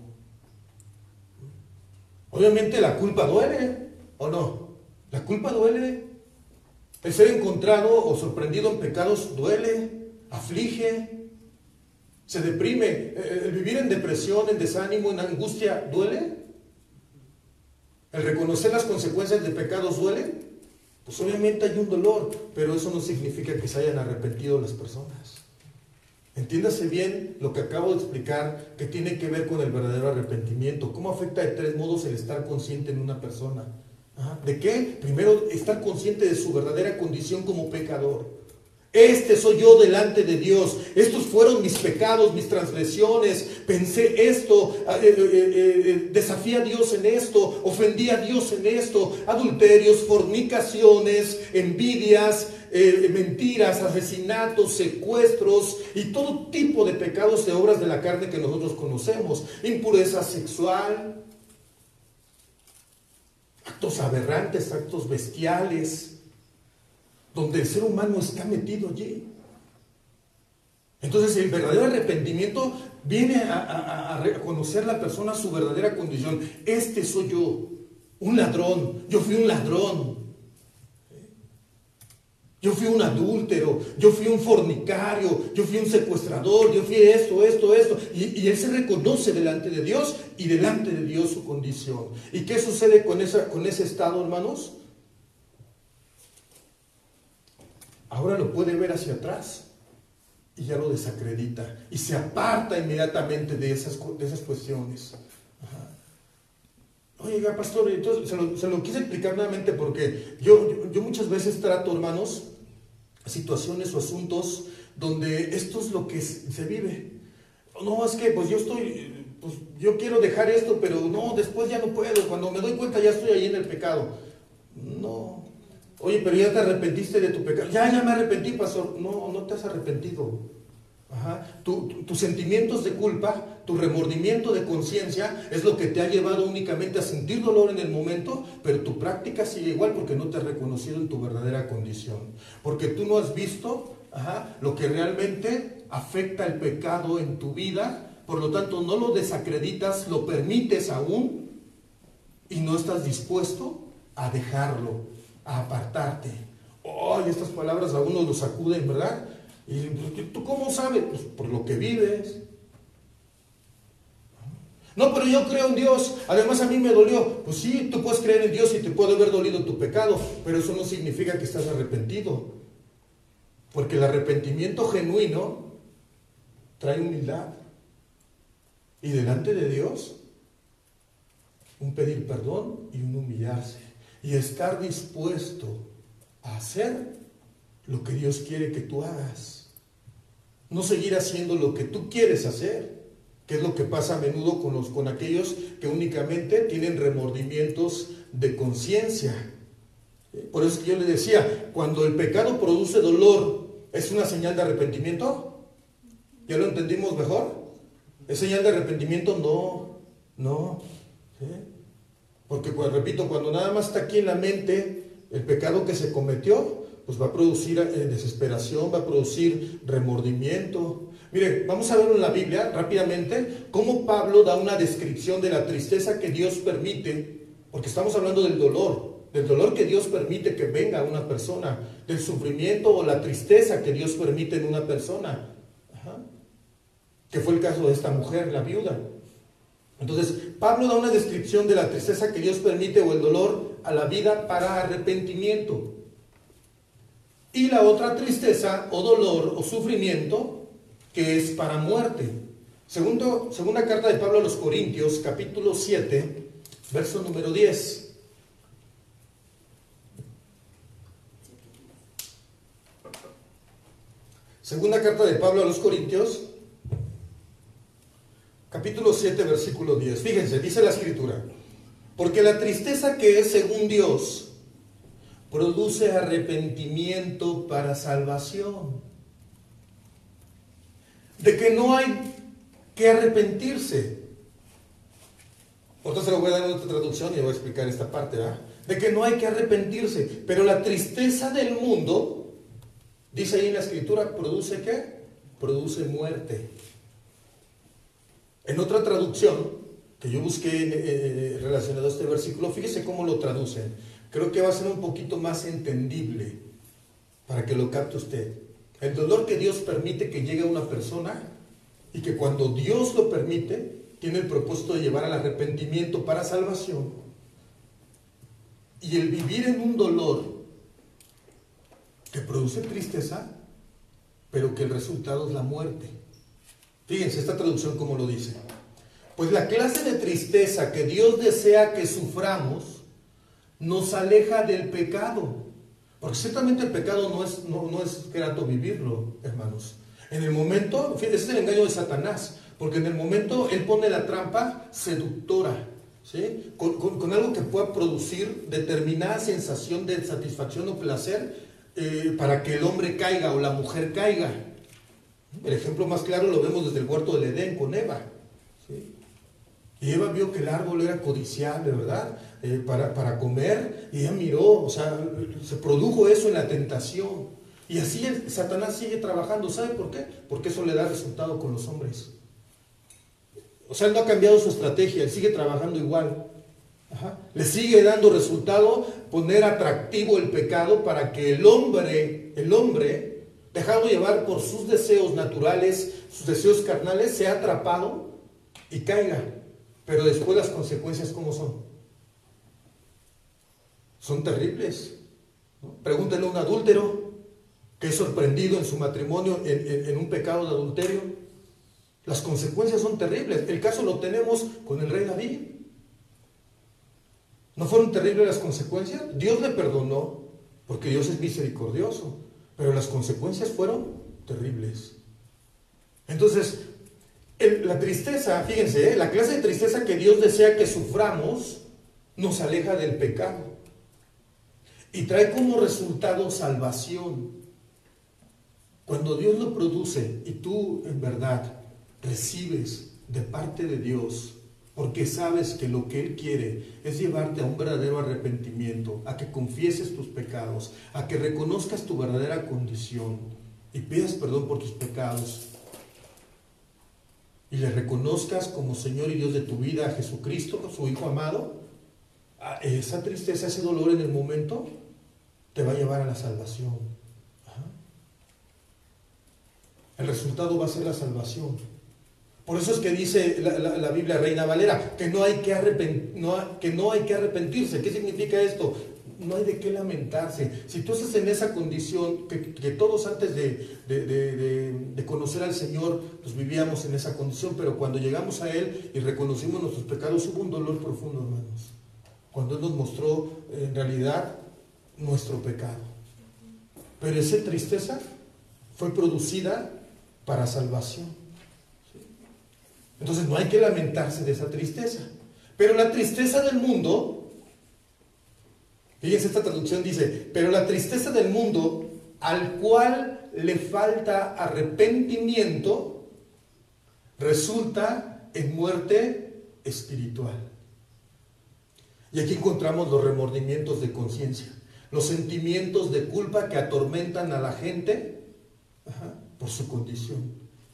Obviamente la culpa duele, ¿o no? La culpa duele. El ser encontrado o sorprendido en pecados duele, aflige, se deprime. El vivir en depresión, en desánimo, en angustia, ¿duele? El reconocer las consecuencias de pecados duele. Pues obviamente hay un dolor, pero eso no significa que se hayan arrepentido las personas. Entiéndase bien lo que acabo de explicar, que tiene que ver con el verdadero arrepentimiento. ¿Cómo afecta de tres modos el estar consciente en una persona? ¿Ah? ¿De qué? Primero, estar consciente de su verdadera condición como pecador. Este soy yo delante de Dios. Estos fueron mis pecados, mis transgresiones. Pensé esto, eh, eh, eh, desafié a Dios en esto, ofendí a Dios en esto. Adulterios, fornicaciones, envidias, eh, mentiras, asesinatos, secuestros y todo tipo de pecados de obras de la carne que nosotros conocemos. Impureza sexual, actos aberrantes, actos bestiales, donde el ser humano está metido allí. Entonces el verdadero arrepentimiento viene a, a, a reconocer la persona su verdadera condición. Este soy yo, un ladrón, yo fui un ladrón, yo fui un adúltero, yo fui un fornicario, yo fui un secuestrador, yo fui esto, esto, esto. Y, y él se reconoce delante de Dios y delante de Dios su condición. ¿Y qué sucede con, esa, con ese estado, hermanos? Ahora lo puede ver hacia atrás y ya lo desacredita y se aparta inmediatamente de esas, de esas cuestiones. Ajá. Oiga, pastor, entonces se lo, se lo quise explicar nuevamente porque yo, yo, yo muchas veces trato, hermanos, situaciones o asuntos donde esto es lo que se vive. No, es que pues yo estoy, pues yo quiero dejar esto, pero no, después ya no puedo. Cuando me doy cuenta ya estoy ahí en el pecado. No. Oye, pero ya te arrepentiste de tu pecado. Ya, ya me arrepentí, pastor. No, no te has arrepentido. Ajá. Tu, tu, tus sentimientos de culpa, tu remordimiento de conciencia es lo que te ha llevado únicamente a sentir dolor en el momento, pero tu práctica sigue igual porque no te has reconocido en tu verdadera condición. Porque tú no has visto ajá, lo que realmente afecta el pecado en tu vida, por lo tanto no lo desacreditas, lo permites aún y no estás dispuesto a dejarlo, a apartarte. Oh, y estas palabras a uno lo sacuden, ¿verdad? Y ¿tú cómo sabes? Pues por lo que vives. No, pero yo creo en Dios, además a mí me dolió. Pues sí, tú puedes creer en Dios y te puede haber dolido tu pecado, pero eso no significa que estás arrepentido. Porque el arrepentimiento genuino trae humildad. Y delante de Dios, un pedir perdón y un humillarse. Y estar dispuesto a hacer lo que Dios quiere que tú hagas. No seguir haciendo lo que tú quieres hacer, que es lo que pasa a menudo con, los, con aquellos que únicamente tienen remordimientos de conciencia. Por eso que yo le decía, cuando el pecado produce dolor, ¿es una señal de arrepentimiento? ¿Ya lo entendimos mejor? ¿Es señal de arrepentimiento? No, no. ¿Sí? Porque, pues, repito, cuando nada más está aquí en la mente el pecado que se cometió, pues va a producir eh, desesperación, va a producir remordimiento. Mire, vamos a verlo en la Biblia rápidamente, cómo Pablo da una descripción de la tristeza que Dios permite, porque estamos hablando del dolor, del dolor que Dios permite que venga a una persona, del sufrimiento o la tristeza que Dios permite en una persona. Ajá. Que fue el caso de esta mujer, la viuda. Entonces, Pablo da una descripción de la tristeza que Dios permite o el dolor a la vida para arrepentimiento. Y la otra tristeza o dolor o sufrimiento que es para muerte. Segundo, segunda carta de Pablo a los Corintios, capítulo siete, verso número diez. Segunda carta de Pablo a los Corintios, capítulo siete, versículo diez. Fíjense, dice la Escritura: porque la tristeza que es según Dios produce arrepentimiento para salvación. De que no hay que arrepentirse. Entonces lo voy a dar en otra traducción y voy a explicar esta parte, ¿verdad? De que no hay que arrepentirse. Pero la tristeza del mundo, dice ahí en la Escritura, ¿produce qué? Produce muerte. En otra traducción que yo busqué eh, relacionado a este versículo, fíjese cómo lo traducen. Creo que va a ser un poquito más entendible para que lo capte usted. El dolor que Dios permite que llegue a una persona y que cuando Dios lo permite, tiene el propósito de llevar al arrepentimiento para salvación. Y el vivir en un dolor que produce tristeza, pero que el resultado es la muerte. Fíjense esta traducción como lo dice. Pues la clase de tristeza que Dios desea que suframos nos aleja del pecado. Porque ciertamente el pecado no es, no, no es grato vivirlo, hermanos. En el momento, fíjense, ese es el engaño de Satanás, porque en el momento él pone la trampa seductora, ¿sí? Con, con, con algo que pueda producir determinada sensación de satisfacción o placer eh, para que el hombre caiga o la mujer caiga. El ejemplo más claro lo vemos desde el huerto del Edén con Eva, ¿sí? Y Eva vio que el árbol era codiciable, ¿verdad? Eh, para, para comer, y ella miró, o sea, se produjo eso en la tentación. Y así el, Satanás sigue trabajando. ¿Sabe por qué? Porque eso le da resultado con los hombres. O sea, él no ha cambiado su estrategia, él sigue trabajando igual. Ajá. Le sigue dando resultado poner atractivo el pecado para que el hombre, el hombre, dejado llevar por sus deseos naturales, sus deseos carnales, sea atrapado y caiga. Pero después las consecuencias, ¿cómo son? Son terribles, ¿no? Pregúntenle a un adúltero que es sorprendido en su matrimonio en, en, en un pecado de adulterio. Las consecuencias son terribles. El caso lo tenemos con el rey David. ¿No fueron terribles las consecuencias? Dios le perdonó porque Dios es misericordioso, pero las consecuencias fueron terribles. Entonces, el, la tristeza, fíjense, ¿eh? La clase de tristeza que Dios desea que suframos nos aleja del pecado y trae como resultado salvación. Cuando Dios lo produce y tú en verdad recibes de parte de Dios, porque sabes que lo que Él quiere es llevarte a un verdadero arrepentimiento, a que confieses tus pecados, a que reconozcas tu verdadera condición y pidas perdón por tus pecados y le reconozcas como Señor y Dios de tu vida a Jesucristo, su Hijo amado, esa tristeza, ese dolor en el momento te va a llevar a la salvación. Ajá. El resultado va a ser la salvación. Por eso es que dice la, la, la Biblia Reina Valera que no, hay que, arrepent, no, que no hay que arrepentirse. ¿Qué significa esto? No hay de qué lamentarse. Si tú estás en esa condición, que, que todos antes de, de, de, de, de conocer al Señor, pues vivíamos en esa condición, pero cuando llegamos a Él y reconocimos nuestros pecados, hubo un dolor profundo, hermanos. Cuando Él nos mostró en realidad nuestro pecado. Pero esa tristeza fue producida para salvación. Entonces no hay que lamentarse de esa tristeza. Pero la tristeza del mundo, fíjense, esta traducción dice, pero la tristeza del mundo al cual le falta arrepentimiento resulta en muerte espiritual. Y aquí encontramos los remordimientos de conciencia. los sentimientos de culpa que atormentan a la gente, ajá, por su condición.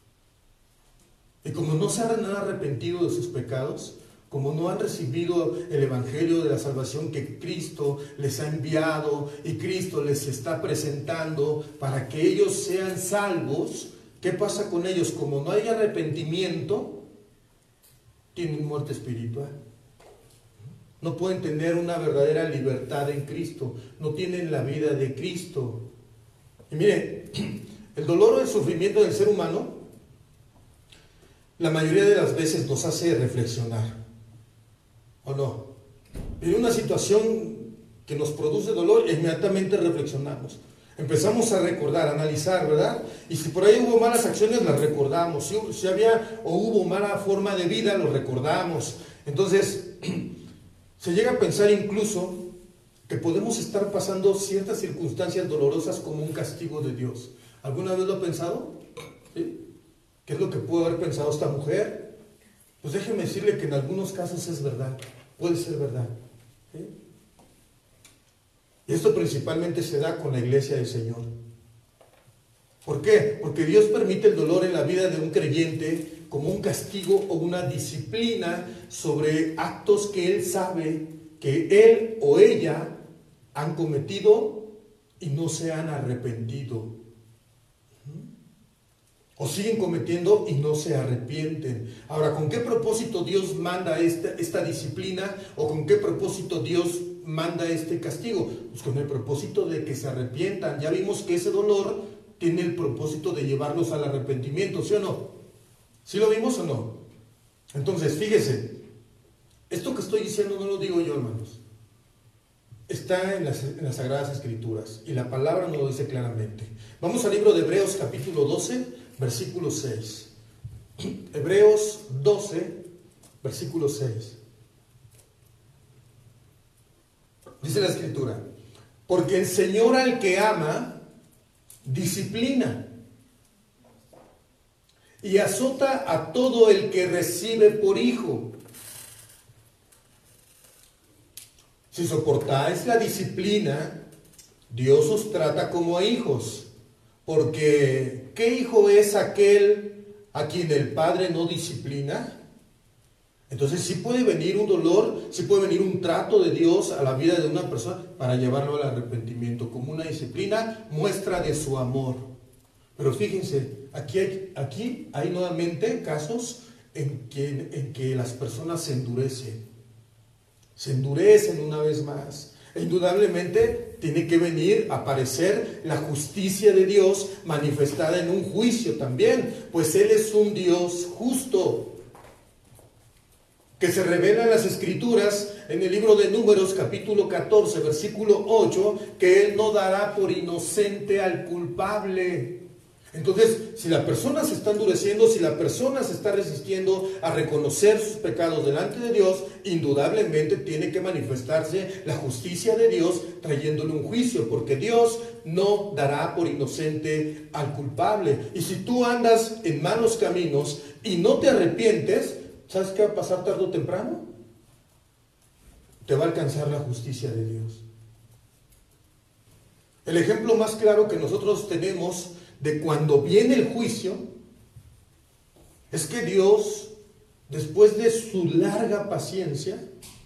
Y como no se han arrepentido de sus pecados, como no han recibido el evangelio de la salvación que Cristo les ha enviado y Cristo les está presentando para que ellos sean salvos, ¿qué pasa con ellos? Como no hay arrepentimiento, tienen muerte espiritual. No pueden tener una verdadera libertad en Cristo, no tienen la vida de Cristo. Y miren, el dolor o el sufrimiento del ser humano, la mayoría de las veces nos hace reflexionar, ¿o no? En una situación que nos produce dolor, inmediatamente reflexionamos. Empezamos a recordar, a analizar, ¿verdad? Y si por ahí hubo malas acciones, las recordamos. Si, si había o hubo mala forma de vida, lo recordamos. Entonces, se llega a pensar incluso que podemos estar pasando ciertas circunstancias dolorosas como un castigo de Dios. ¿Alguna vez lo ha pensado? ¿Sí? ¿Qué es lo que pudo haber pensado esta mujer? Pues déjeme decirle que en algunos casos es verdad, puede ser verdad. ¿Sí? Y esto principalmente se da con la iglesia del Señor. ¿Por qué? Porque Dios permite el dolor en la vida de un creyente como un castigo o una disciplina sobre actos que Él sabe que Él o ella han cometido y no se han arrepentido. O siguen cometiendo y no se arrepienten. Ahora, ¿con qué propósito Dios manda esta, esta disciplina? ¿O con qué propósito Dios manda este castigo? Pues con el propósito de que se arrepientan. Ya vimos que ese dolor tiene el propósito de llevarlos al arrepentimiento, ¿sí o no? ¿Sí lo vimos o no? Entonces, fíjese, esto que estoy diciendo no lo digo yo, hermanos. Está en las, en las Sagradas Escrituras y la palabra nos lo dice claramente. Vamos al libro de Hebreos capítulo doce, versículo seis. Hebreos doce, versículo seis. Dice la Escritura: porque el Señor al que ama, disciplina y azota a todo el que recibe por hijo. Si soportáis la disciplina, Dios os trata como a hijos, porque ¿qué hijo es aquel a quien el Padre no disciplina? Entonces sí puede venir un dolor, sí puede venir un trato de Dios a la vida de una persona para llevarlo al arrepentimiento, como una disciplina, muestra de su amor. Pero fíjense, aquí hay, aquí hay nuevamente casos en que, en que las personas se endurecen. Se endurecen una vez más. E indudablemente tiene que venir a aparecer la justicia de Dios manifestada en un juicio también, pues Él es un Dios justo, que se revela en las Escrituras, en el libro de Números capítulo catorce, versículo ocho, que Él no dará por inocente al culpable. Entonces, si la persona se está endureciendo, si la persona se está resistiendo a reconocer sus pecados delante de Dios, indudablemente tiene que manifestarse la justicia de Dios trayéndole un juicio, porque Dios no dará por inocente al culpable. Y si tú andas en malos caminos y no te arrepientes, ¿sabes qué va a pasar tarde o temprano? Te va a alcanzar la justicia de Dios. El ejemplo más claro que nosotros tenemos de cuando viene el juicio es que Dios, después de su larga paciencia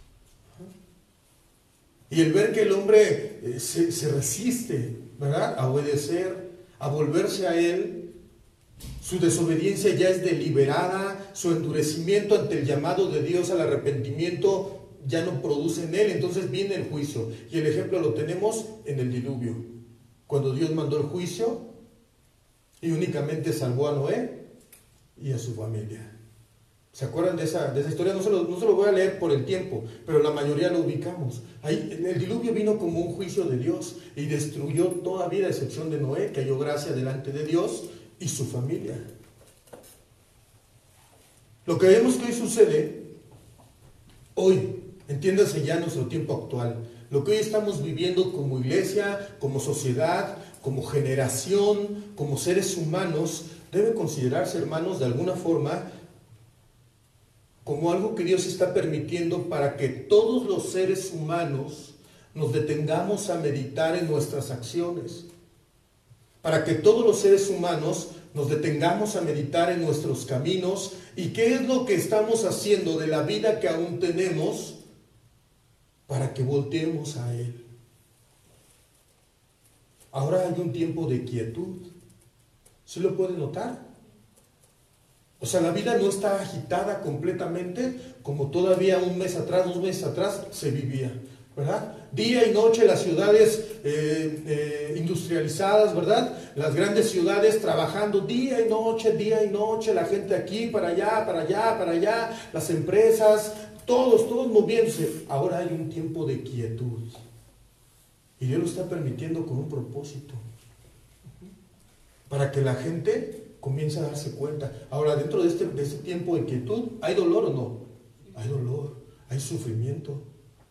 y el ver que el hombre eh, se, se resiste, ¿verdad?, a obedecer, a volverse a Él, su desobediencia ya es deliberada, su endurecimiento ante el llamado de Dios al arrepentimiento ya no produce en Él. Entonces viene el juicio, y el ejemplo lo tenemos en el diluvio, cuando Dios mandó el juicio y únicamente salvó a Noé y a su familia. ¿Se acuerdan de esa, de esa historia? No se, lo, no se lo voy a leer por el tiempo, pero la mayoría lo ubicamos. Ahí, el diluvio vino como un juicio de Dios y destruyó toda vida, a excepción de Noé, que halló gracia delante de Dios y su familia. Lo que vemos que hoy sucede, hoy, entiéndase ya nuestro tiempo actual, lo que hoy estamos viviendo como iglesia, como sociedad, como generación, como seres humanos, debe considerarse, hermanos, de alguna forma como algo que Dios está permitiendo para que todos los seres humanos nos detengamos a meditar en nuestras acciones, para que todos los seres humanos nos detengamos a meditar en nuestros caminos y qué es lo que estamos haciendo de la vida que aún tenemos para que volteemos a Él. Ahora hay un tiempo de quietud. ¿Sí lo pueden notar? O sea, la vida no está agitada completamente como todavía un mes atrás, dos meses atrás se vivía, ¿verdad? Día y noche las ciudades eh, eh, industrializadas, ¿verdad? Las grandes ciudades trabajando día y noche, día y noche, la gente aquí, para allá, para allá, para allá, las empresas, todos, todos moviéndose. Ahora hay un tiempo de quietud. Y Dios lo está permitiendo con un propósito. Para que la gente comience a darse cuenta. Ahora, dentro de este, de este tiempo de quietud, ¿hay dolor o no? Hay dolor, hay sufrimiento.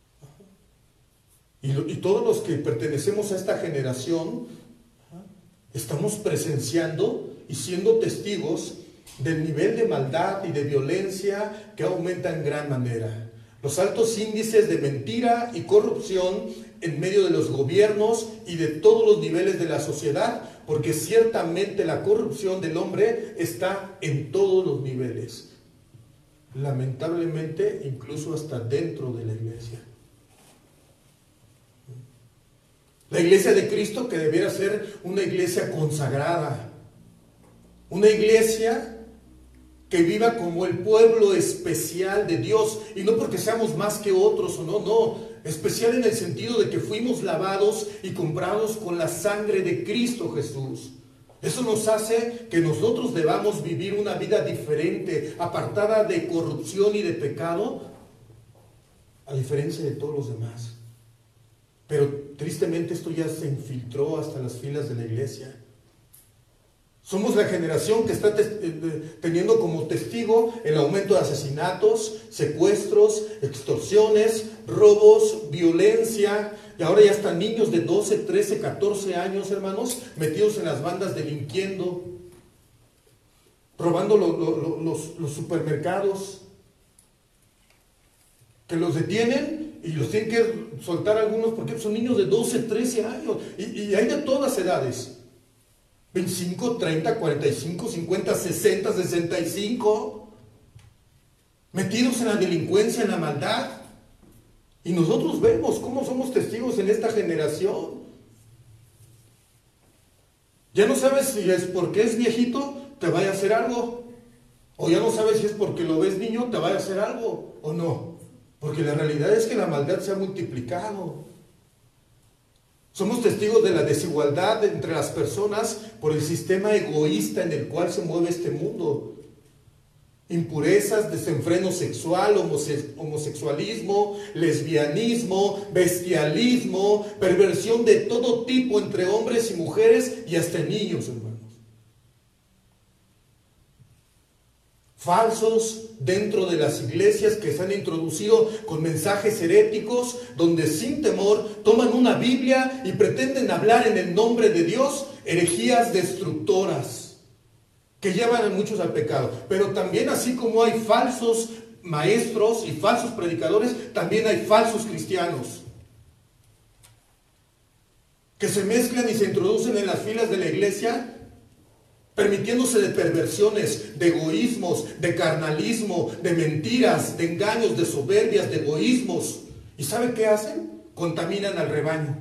Y, lo, y todos los que pertenecemos a esta generación, estamos presenciando y siendo testigos del nivel de maldad y de violencia que aumenta en gran manera. Los altos índices de mentira y corrupción en medio de los gobiernos y de todos los niveles de la sociedad, porque ciertamente la corrupción del hombre está en todos los niveles. Lamentablemente, incluso hasta dentro de la iglesia. La iglesia de Cristo, que debiera ser una iglesia consagrada, una iglesia que viva como el pueblo especial de Dios, y no porque seamos más que otros o no, no, especial en el sentido de que fuimos lavados y comprados con la sangre de Cristo Jesús. Eso nos hace que nosotros debamos vivir una vida diferente, apartada de corrupción y de pecado, a diferencia de todos los demás. Pero tristemente esto ya se infiltró hasta las filas de la iglesia. Somos la generación que está teniendo como testigo el aumento de asesinatos, secuestros, extorsiones, robos, violencia. Y ahora ya están niños de doce, trece, catorce años, hermanos, metidos en las bandas delinquiendo, robando lo, lo, lo, los, los supermercados, que los detienen y los tienen que soltar algunos porque son niños de doce, trece años. Y, y hay de todas edades. veinticinco, treinta, cuarenta y cinco, cincuenta, sesenta, sesenta y cinco, metidos en la delincuencia, en la maldad. Y nosotros vemos cómo somos testigos en esta generación. Ya no sabes si es porque es viejito, te vaya a hacer algo. O ya no sabes si es porque lo ves niño, te vaya a hacer algo o no. Porque la realidad es que la maldad se ha multiplicado. Somos testigos de la desigualdad entre las personas por el sistema egoísta en el cual se mueve este mundo. Impurezas, desenfreno sexual, homose- homosexualismo, lesbianismo, bestialismo, perversión de todo tipo entre hombres y mujeres y hasta niños, hermanos. Falsos dentro de las iglesias que se han introducido con mensajes heréticos, donde sin temor toman una Biblia y pretenden hablar en el nombre de Dios, herejías destructoras que llevan a muchos al pecado. Pero también, así como hay falsos maestros y falsos predicadores, también hay falsos cristianos que se mezclan y se introducen en las filas de la iglesia, permitiéndose de perversiones, de egoísmos, de carnalismo, de mentiras, de engaños, de soberbias, de egoísmos. ¿Y sabe qué hacen? Contaminan al rebaño.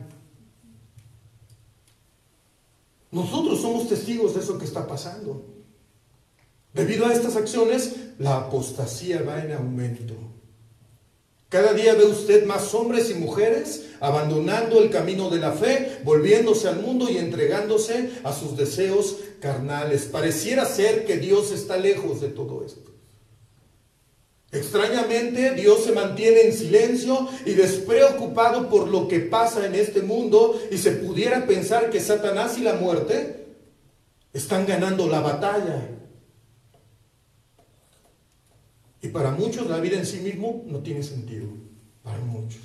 Nosotros somos testigos de eso que está pasando. Debido a estas acciones, la apostasía va en aumento. Cada día ve usted más hombres y mujeres abandonando el camino de la fe, volviéndose al mundo y entregándose a sus deseos carnales. Pareciera ser que Dios está lejos de todo esto. Extrañamente, Dios se mantiene en silencio y despreocupado por lo que pasa en este mundo, y se pudiera pensar que Satanás y la muerte están ganando la batalla. Y para muchos la vida en sí mismo no tiene sentido, para muchos.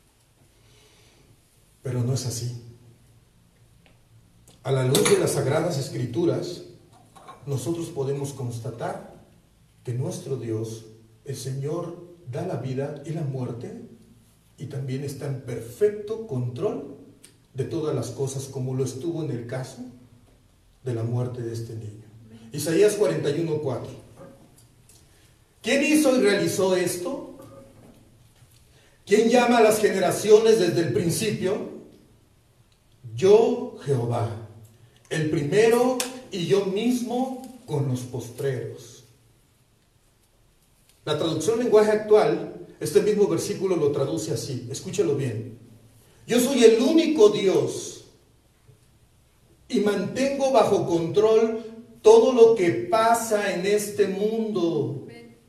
Pero no es así. A la luz de las Sagradas Escrituras, nosotros podemos constatar que nuestro Dios, el Señor, da la vida y la muerte y también está en perfecto control de todas las cosas, como lo estuvo en el caso de la muerte de este niño. Isaías cuarenta y uno, cuatro. ¿Quién hizo y realizó esto? ¿Quién llama a las generaciones desde el principio? Yo, Jehová, el primero y yo mismo con los postreros. La traducción lenguaje actual, este mismo versículo lo traduce así, escúchelo bien. Yo soy el único Dios y mantengo bajo control todo lo que pasa en este mundo.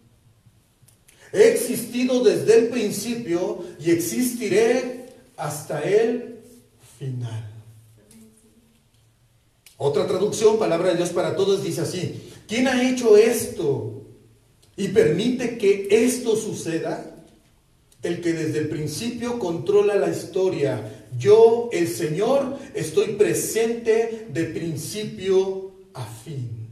He existido desde el principio y existiré hasta el final. Otra traducción, palabra de Dios para todos, dice así: ¿quién ha hecho esto y permite que esto suceda? El que desde el principio controla la historia. Yo, el Señor, estoy presente de principio a fin.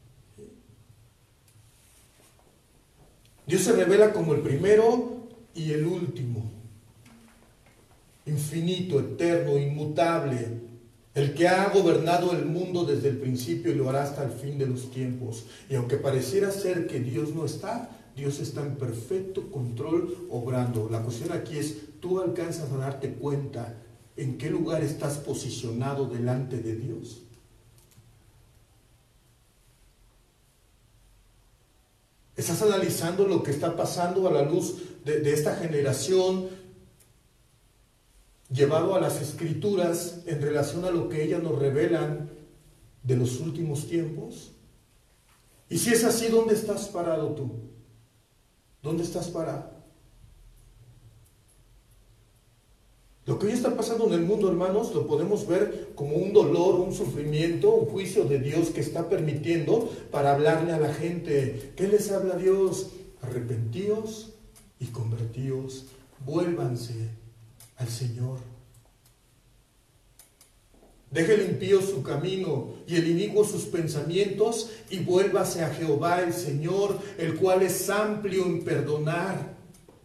Dios se revela como el primero y el último. Infinito, eterno, inmutable. El que ha gobernado el mundo desde el principio y lo hará hasta el fin de los tiempos. Y aunque pareciera ser que Dios no está, Dios está en perfecto control obrando. La cuestión aquí es, ¿tú alcanzas a darte cuenta en qué lugar estás posicionado delante de Dios? ¿Estás analizando lo que está pasando a la luz de, de esta generación, llevado a las Escrituras en relación a lo que ellas nos revelan de los últimos tiempos? Y si es así, ¿dónde estás parado tú? ¿Dónde estás parado? Lo que hoy está pasando en el mundo, hermanos, lo podemos ver como un dolor, un sufrimiento, un juicio de Dios que está permitiendo para hablarle a la gente. ¿Qué les habla Dios? Arrepentíos y convertíos, vuélvanse al Señor. Deje el impío su camino y el inicuo sus pensamientos y vuélvase a Jehová el Señor, el cual es amplio en perdonar.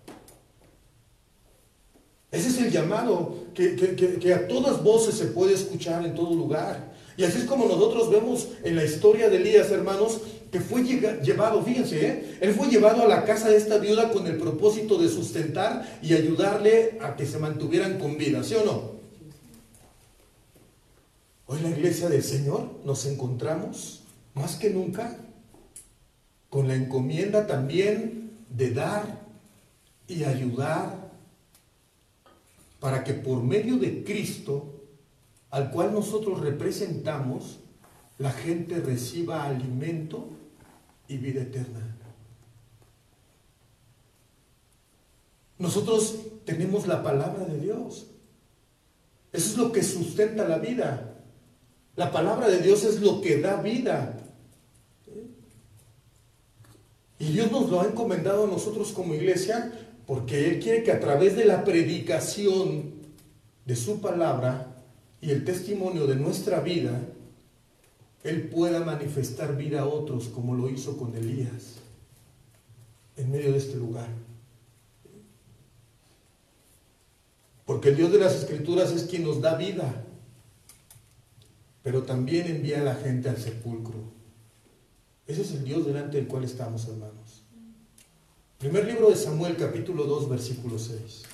Ese es el llamado que, que, que, que a todas voces se puede escuchar en todo lugar. Y así es como nosotros vemos en la historia de Elías, hermanos, que fue llevado, fíjense, ¿eh? él fue llevado a la casa de esta viuda con el propósito de sustentar y ayudarle a que se mantuvieran con vida, ¿sí o no? Hoy la iglesia del Señor nos encontramos más que nunca con la encomienda también de dar y ayudar para que por medio de Cristo, al cual nosotros representamos, la gente reciba alimento y vida eterna. Nosotros tenemos la palabra de Dios. Eso es lo que sustenta la vida. La palabra de Dios es lo que da vida. Y Dios nos lo ha encomendado a nosotros como iglesia porque Él quiere que a través de la predicación de su palabra y el testimonio de nuestra vida, Él pueda manifestar vida a otros como lo hizo con Elías en medio de este lugar. Porque el Dios de las Escrituras es quien nos da vida, pero también envía a la gente al sepulcro. Ese es el Dios delante del cual estamos, hermanos. Primer libro de Samuel, capítulo dos, versículo seis.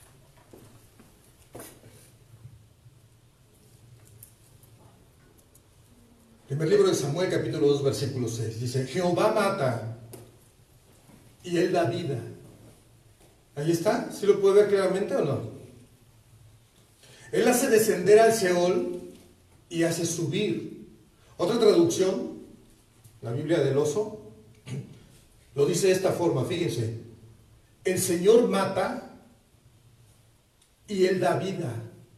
Primer libro de Samuel, capítulo dos, versículo seis. Dice, Jehová mata y Él da vida. Ahí está, ¿sí lo puede ver claramente o no? Él hace descender al Seol y hace subir. Otra traducción, la Biblia del Oso, lo dice de esta forma, fíjense. El Señor mata y Él da vida.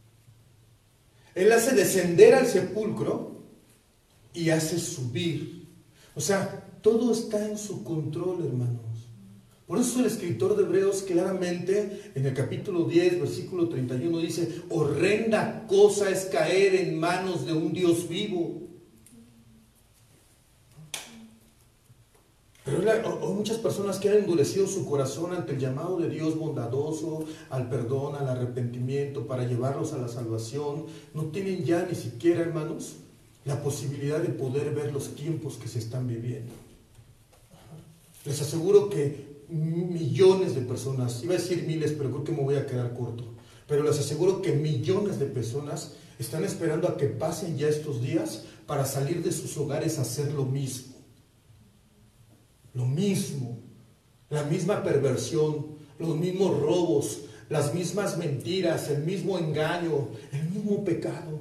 Él hace descender al sepulcro y hace subir. O sea, todo está en su control, hermanos. Por eso el escritor de Hebreos claramente en el capítulo diez, versículo treinta y uno dice, horrenda cosa es caer en manos de un Dios vivo. Pero hay muchas personas que han endurecido su corazón ante el llamado de Dios bondadoso, al perdón, al arrepentimiento, para llevarlos a la salvación. No tienen ya ni siquiera, hermanos, la posibilidad de poder ver los tiempos que se están viviendo. Les aseguro que millones de personas, iba a decir miles, pero creo que me voy a quedar corto, pero les aseguro que millones de personas están esperando a que pasen ya estos días para salir de sus hogares a hacer lo mismo. Lo mismo, la misma perversión, los mismos robos, las mismas mentiras, el mismo engaño, el mismo pecado.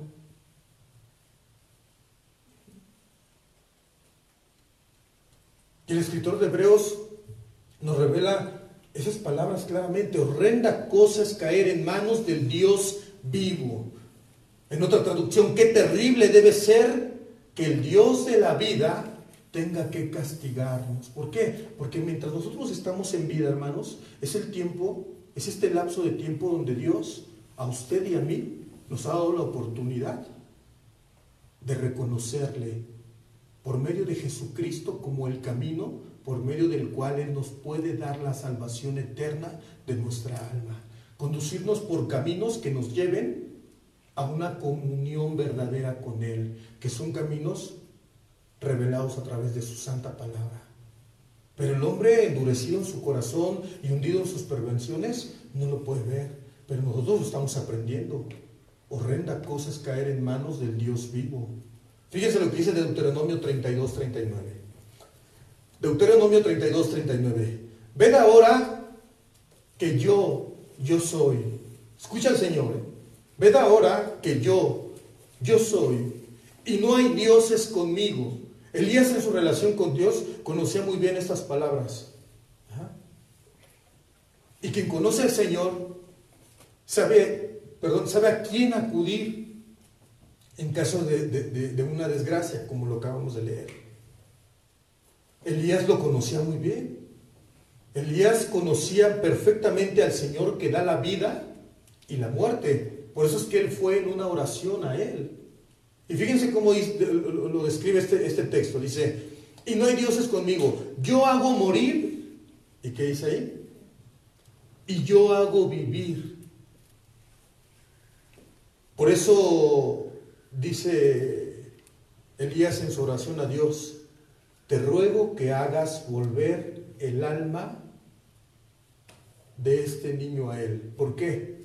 Y el escritor de Hebreos nos revela esas palabras claramente. Horrenda cosa es caer en manos del Dios vivo. En otra traducción, qué terrible debe ser que el Dios de la vida tenga que castigarnos. ¿Por qué? Porque mientras nosotros estamos en vida, hermanos, es el tiempo, es este lapso de tiempo donde Dios, a usted y a mí, nos ha dado la oportunidad de reconocerle por medio de Jesucristo como el camino por medio del cual Él nos puede dar la salvación eterna de nuestra alma. Conducirnos por caminos que nos lleven a una comunión verdadera con Él, que son caminos revelados a través de su santa palabra. Pero el hombre endurecido en su corazón y hundido en sus perversiones no lo puede ver, pero nosotros lo estamos aprendiendo. Horrenda cosa es caer en manos del Dios vivo. Fíjense lo que dice Deuteronomio treinta y dos, treinta y nueve. Deuteronomio treinta y dos, treinta y nueve. Ved ahora que yo, yo soy. Escucha al Señor. ¿eh? Ved ahora que yo, yo soy, y no hay dioses conmigo. Elías en su relación con Dios conocía muy bien estas palabras. ¿Ah? Y quien conoce al Señor sabe, perdón, sabe a quién acudir en caso de, de, de, de una desgracia, como lo acabamos de leer. Elías lo conocía muy bien. Elías conocía perfectamente al Señor que da la vida y la muerte. Por eso es que él fue en una oración a Él. Y fíjense cómo lo describe este, este texto. Dice, y no hay dioses conmigo. Yo hago morir. ¿Y qué dice ahí? Y yo hago vivir. Por eso dice Elías en su oración a Dios, te ruego que hagas volver el alma de este niño a él. ¿Por qué?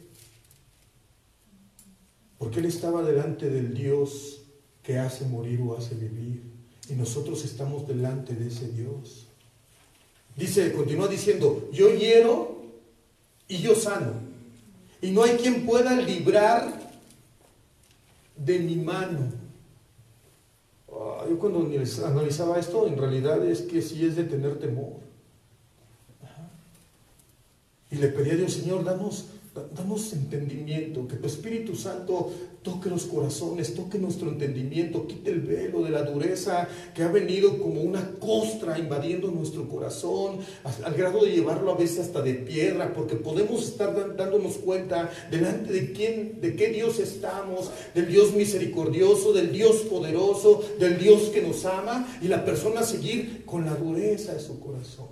Porque él estaba delante del Dios que hace morir o hace vivir. Y nosotros estamos delante de ese Dios. Dice, continúa diciendo, yo hiero y yo sano. Y no hay quien pueda librar de mi mano. Yo cuando analizaba esto, en realidad es que sí es de tener temor. Ajá. Y le pedí a Dios, Señor, danos, danos entendimiento, que tu Espíritu Santo toque los corazones, toque nuestro entendimiento, quite el velo de la dureza que ha venido como una costra invadiendo nuestro corazón, al grado de llevarlo a veces hasta de piedra, porque podemos estar dándonos cuenta delante de quién, de qué Dios estamos, del Dios misericordioso, del Dios poderoso, del Dios que nos ama, y la persona seguir con la dureza de su corazón.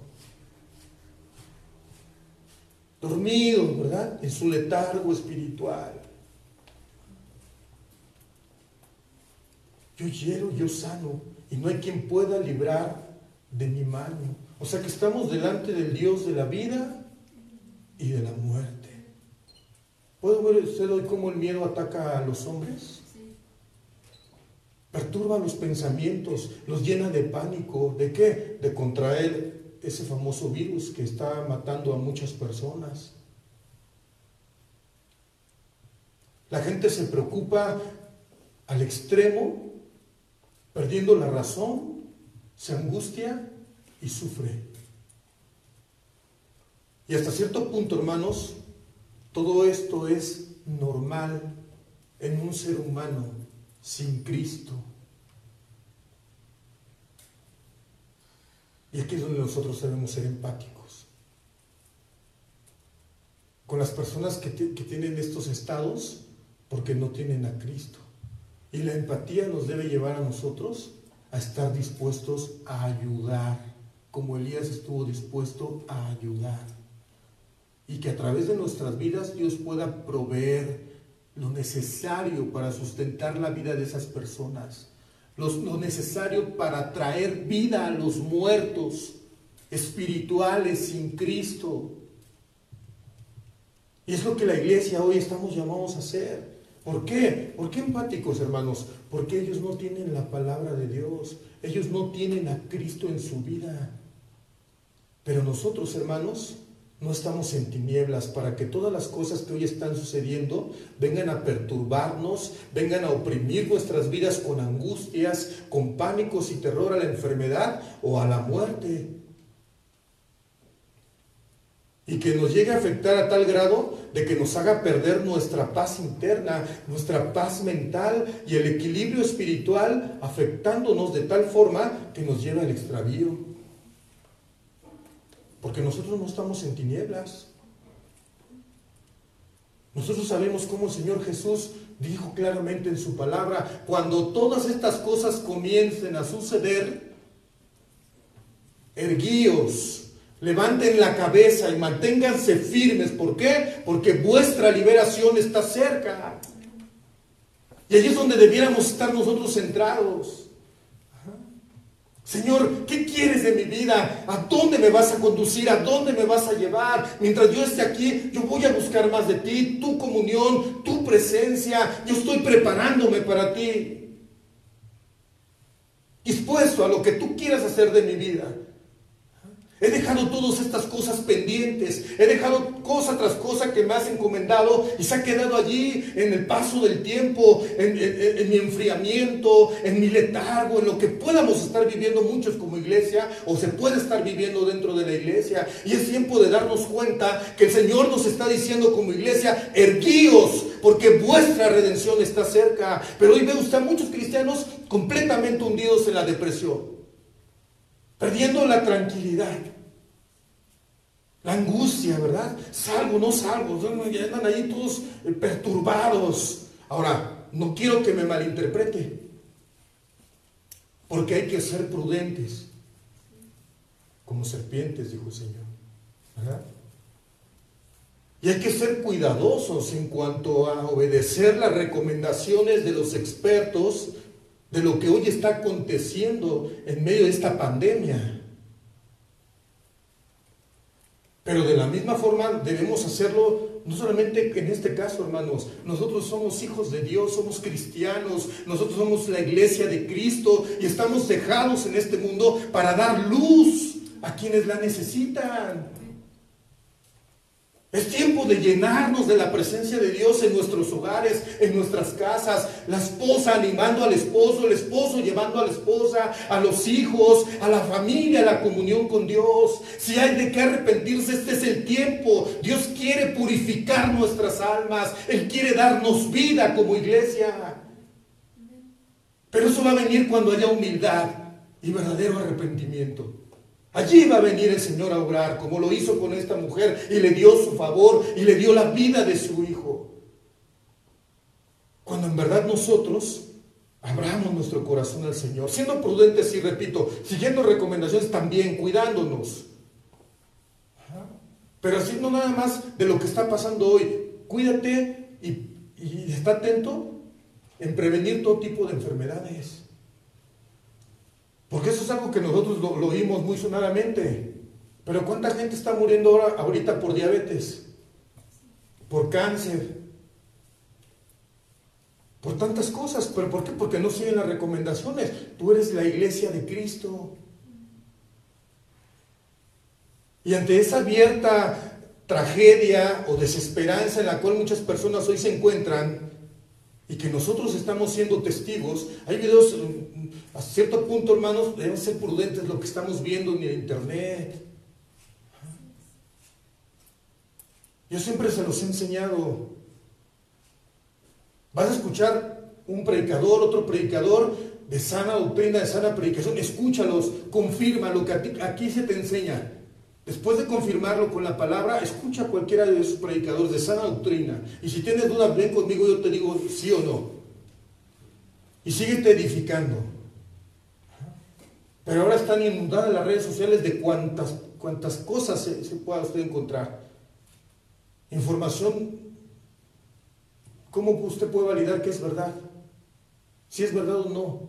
Dormido, ¿verdad? En su letargo espiritual. Yo hiero, yo sano, y no hay quien pueda librar de mi mano. O sea que estamos delante del Dios de la vida y de la muerte. ¿Puede ver usted hoy cómo el miedo ataca a los hombres? Sí. Perturba los pensamientos, los llena de pánico. ¿De qué? De contraer ese famoso virus que está matando a muchas personas. La gente se preocupa al extremo, perdiendo la razón, se angustia y sufre. Y hasta cierto punto, hermanos, todo esto es normal en un ser humano sin Cristo. Y aquí es donde nosotros debemos ser empáticos con las personas que, t- que tienen estos estados porque no tienen a Cristo. Y la empatía nos debe llevar a nosotros a estar dispuestos a ayudar como Elías estuvo dispuesto a ayudar. Y que a través de nuestras vidas Dios pueda proveer lo necesario para sustentar la vida de esas personas. Lo, lo necesario para traer vida a los muertos espirituales sin Cristo. Y es lo que la iglesia hoy estamos llamados a hacer. ¿Por qué? ¿Por qué empáticos, hermanos? Porque ellos no tienen la palabra de Dios. Ellos no tienen a Cristo en su vida. Pero nosotros, hermanos, no estamos en tinieblas para que todas las cosas que hoy están sucediendo vengan a perturbarnos, vengan a oprimir nuestras vidas con angustias, con pánicos y terror a la enfermedad o a la muerte. Y que nos llegue a afectar a tal grado de que nos haga perder nuestra paz interna, nuestra paz mental y el equilibrio espiritual, afectándonos de tal forma que nos lleve al extravío. Porque nosotros no estamos en tinieblas. Nosotros sabemos cómo el Señor Jesús dijo claramente en su palabra: cuando todas estas cosas comiencen a suceder, erguíos, levanten la cabeza y manténganse firmes. ¿Por qué? Porque vuestra liberación está cerca. Y allí es donde debiéramos estar nosotros centrados. Señor, ¿qué quieres de mi vida? ¿A dónde me vas a conducir? ¿A dónde me vas a llevar? Mientras yo esté aquí, yo voy a buscar más de ti, tu comunión, tu presencia. Yo estoy preparándome para ti. Dispuesto a lo que tú quieras hacer de mi vida. He dejado todas estas cosas pendientes, he dejado cosa tras cosa que me has encomendado y se ha quedado allí en el paso del tiempo, en, en, en mi enfriamiento, en mi letargo, en lo que podamos estar viviendo muchos como iglesia o se puede estar viviendo dentro de la iglesia. Y es tiempo de darnos cuenta que el Señor nos está diciendo como iglesia: erguíos, porque vuestra redención está cerca. Pero hoy ve usted a muchos cristianos completamente hundidos en la depresión, perdiendo la tranquilidad, la angustia, ¿verdad? Salgo, no salgo, andan ahí todos perturbados. Ahora, no quiero que me malinterprete, porque hay que ser prudentes, como serpientes, dijo el Señor, ¿verdad? Y hay que ser cuidadosos en cuanto a obedecer las recomendaciones de los expertos de lo que hoy está aconteciendo en medio de esta pandemia. Pero de la misma forma debemos hacerlo, no solamente en este caso, hermanos. Nosotros somos hijos de Dios, somos cristianos, nosotros somos la iglesia de Cristo y estamos dejados en este mundo para dar luz a quienes la necesitan. Es tiempo de llenarnos de la presencia de Dios en nuestros hogares, en nuestras casas. La esposa animando al esposo, el esposo llevando a la esposa, a los hijos, a la familia, a la comunión con Dios. Si hay de qué arrepentirse, este es el tiempo. Dios quiere purificar nuestras almas. Él quiere darnos vida como iglesia. Pero eso va a venir cuando haya humildad y verdadero arrepentimiento. Allí va a venir el Señor a obrar, como lo hizo con esta mujer, y le dio su favor, y le dio la vida de su hijo. Cuando en verdad nosotros abramos nuestro corazón al Señor, siendo prudentes y, repito, siguiendo recomendaciones también, cuidándonos. Pero así no nada más de lo que está pasando hoy. Cuídate y, y está atento en prevenir todo tipo de enfermedades. Porque eso es algo que nosotros lo, lo oímos muy sonadamente. Pero ¿cuánta gente está muriendo ahora, ahorita por diabetes? Por cáncer. Por tantas cosas. ¿Pero por qué? Porque no siguen las recomendaciones. Tú eres la iglesia de Cristo. Y ante esa abierta tragedia o desesperanza en la cual muchas personas hoy se encuentran, y que nosotros estamos siendo testigos, hay videos, a cierto punto, hermanos, debemos ser prudentes lo que estamos viendo en el internet. Yo siempre se los he enseñado. Vas a escuchar un predicador, otro predicador de sana doctrina, de sana predicación, escúchalos, confirma lo que a ti, aquí se te enseña. Después de confirmarlo con la palabra, escucha a cualquiera de esos predicadores de sana doctrina. Y si tienes dudas, ven conmigo, yo te digo sí o no. Y síguete edificando. Pero ahora están inundadas las redes sociales de cuantas, cuantas cosas se, se pueda usted encontrar. Información, ¿cómo usted puede validar que es verdad? Si es verdad o no.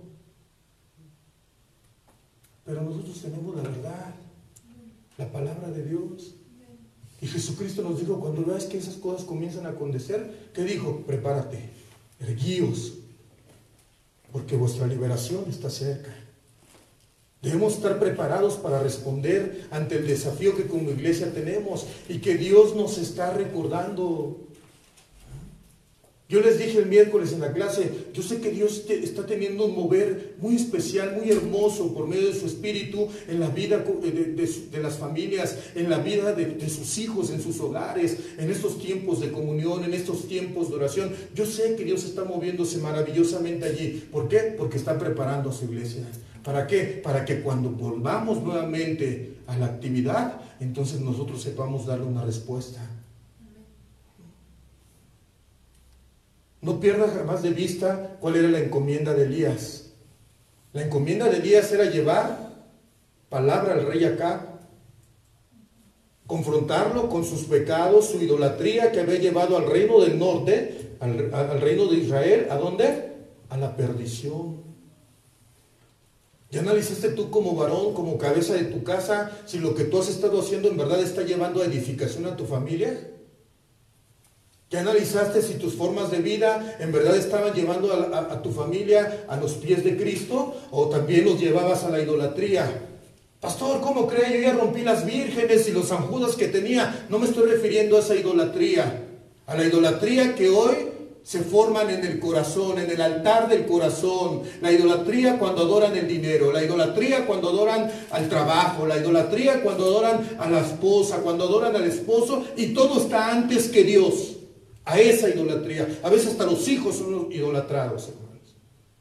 Pero nosotros tenemos la verdad, la palabra de Dios. Y Jesucristo nos dijo, cuando veas que esas cosas comienzan a acontecer, ¿qué dijo? Prepárate, erguíos, porque vuestra liberación está cerca. Debemos estar preparados para responder ante el desafío que como iglesia tenemos y que Dios nos está recordando. Yo les dije el miércoles en la clase, yo sé que Dios te está teniendo un mover muy especial, muy hermoso por medio de su Espíritu en la vida de, de, de las familias, en la vida de, de sus hijos, en sus hogares, en estos tiempos de comunión, en estos tiempos de oración. Yo sé que Dios está moviéndose maravillosamente allí. ¿Por qué? Porque está preparando a su iglesia. ¿Para qué? Para que cuando volvamos nuevamente a la actividad, entonces nosotros sepamos darle una respuesta. No pierdas jamás de vista cuál era la encomienda de Elías. La encomienda de Elías era llevar palabra al rey Acab, confrontarlo con sus pecados, su idolatría que había llevado al reino del norte, al, al reino de Israel. ¿A dónde? A la perdición. ¿Ya analizaste tú como varón, como cabeza de tu casa, si lo que tú has estado haciendo en verdad está llevando a edificación a tu familia? ¿Ya analizaste si tus formas de vida en verdad estaban llevando a, a, a tu familia a los pies de Cristo o también los llevabas a la idolatría? Pastor, ¿cómo cree? Yo ya rompí las vírgenes y los San Judas que tenía. No me estoy refiriendo a esa idolatría, a la idolatría que hoy se forman en el corazón, en el altar del corazón. La idolatría cuando adoran el dinero, la idolatría cuando adoran al trabajo, la idolatría cuando adoran a la esposa, cuando adoran al esposo, y todo está antes que Dios. A esa idolatría. A veces hasta los hijos son los idolatrados, hermanos.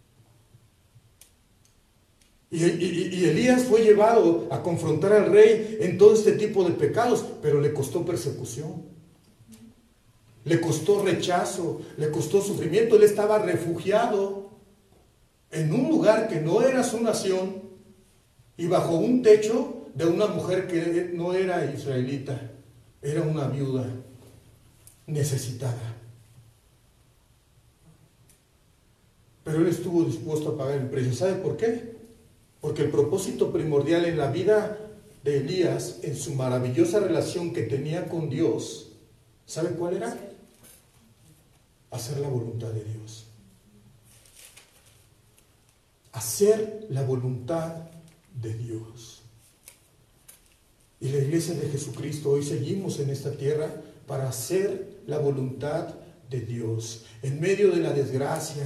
Y, y, y Elías fue llevado a confrontar al rey en todo este tipo de pecados, pero le costó persecución. Le costó rechazo, le costó sufrimiento. Él estaba refugiado en un lugar que no era su nación y bajo un techo de una mujer que no era israelita, era una viuda necesitada. Pero él estuvo dispuesto a pagar el precio. ¿Sabe por qué? Porque el propósito primordial en la vida de Elías, en su maravillosa relación que tenía con Dios, ¿sabe cuál era? Hacer la voluntad de Dios. Hacer la voluntad de Dios. Y la iglesia de Jesucristo, hoy seguimos en esta tierra para hacer la voluntad de Dios. En medio de la desgracia,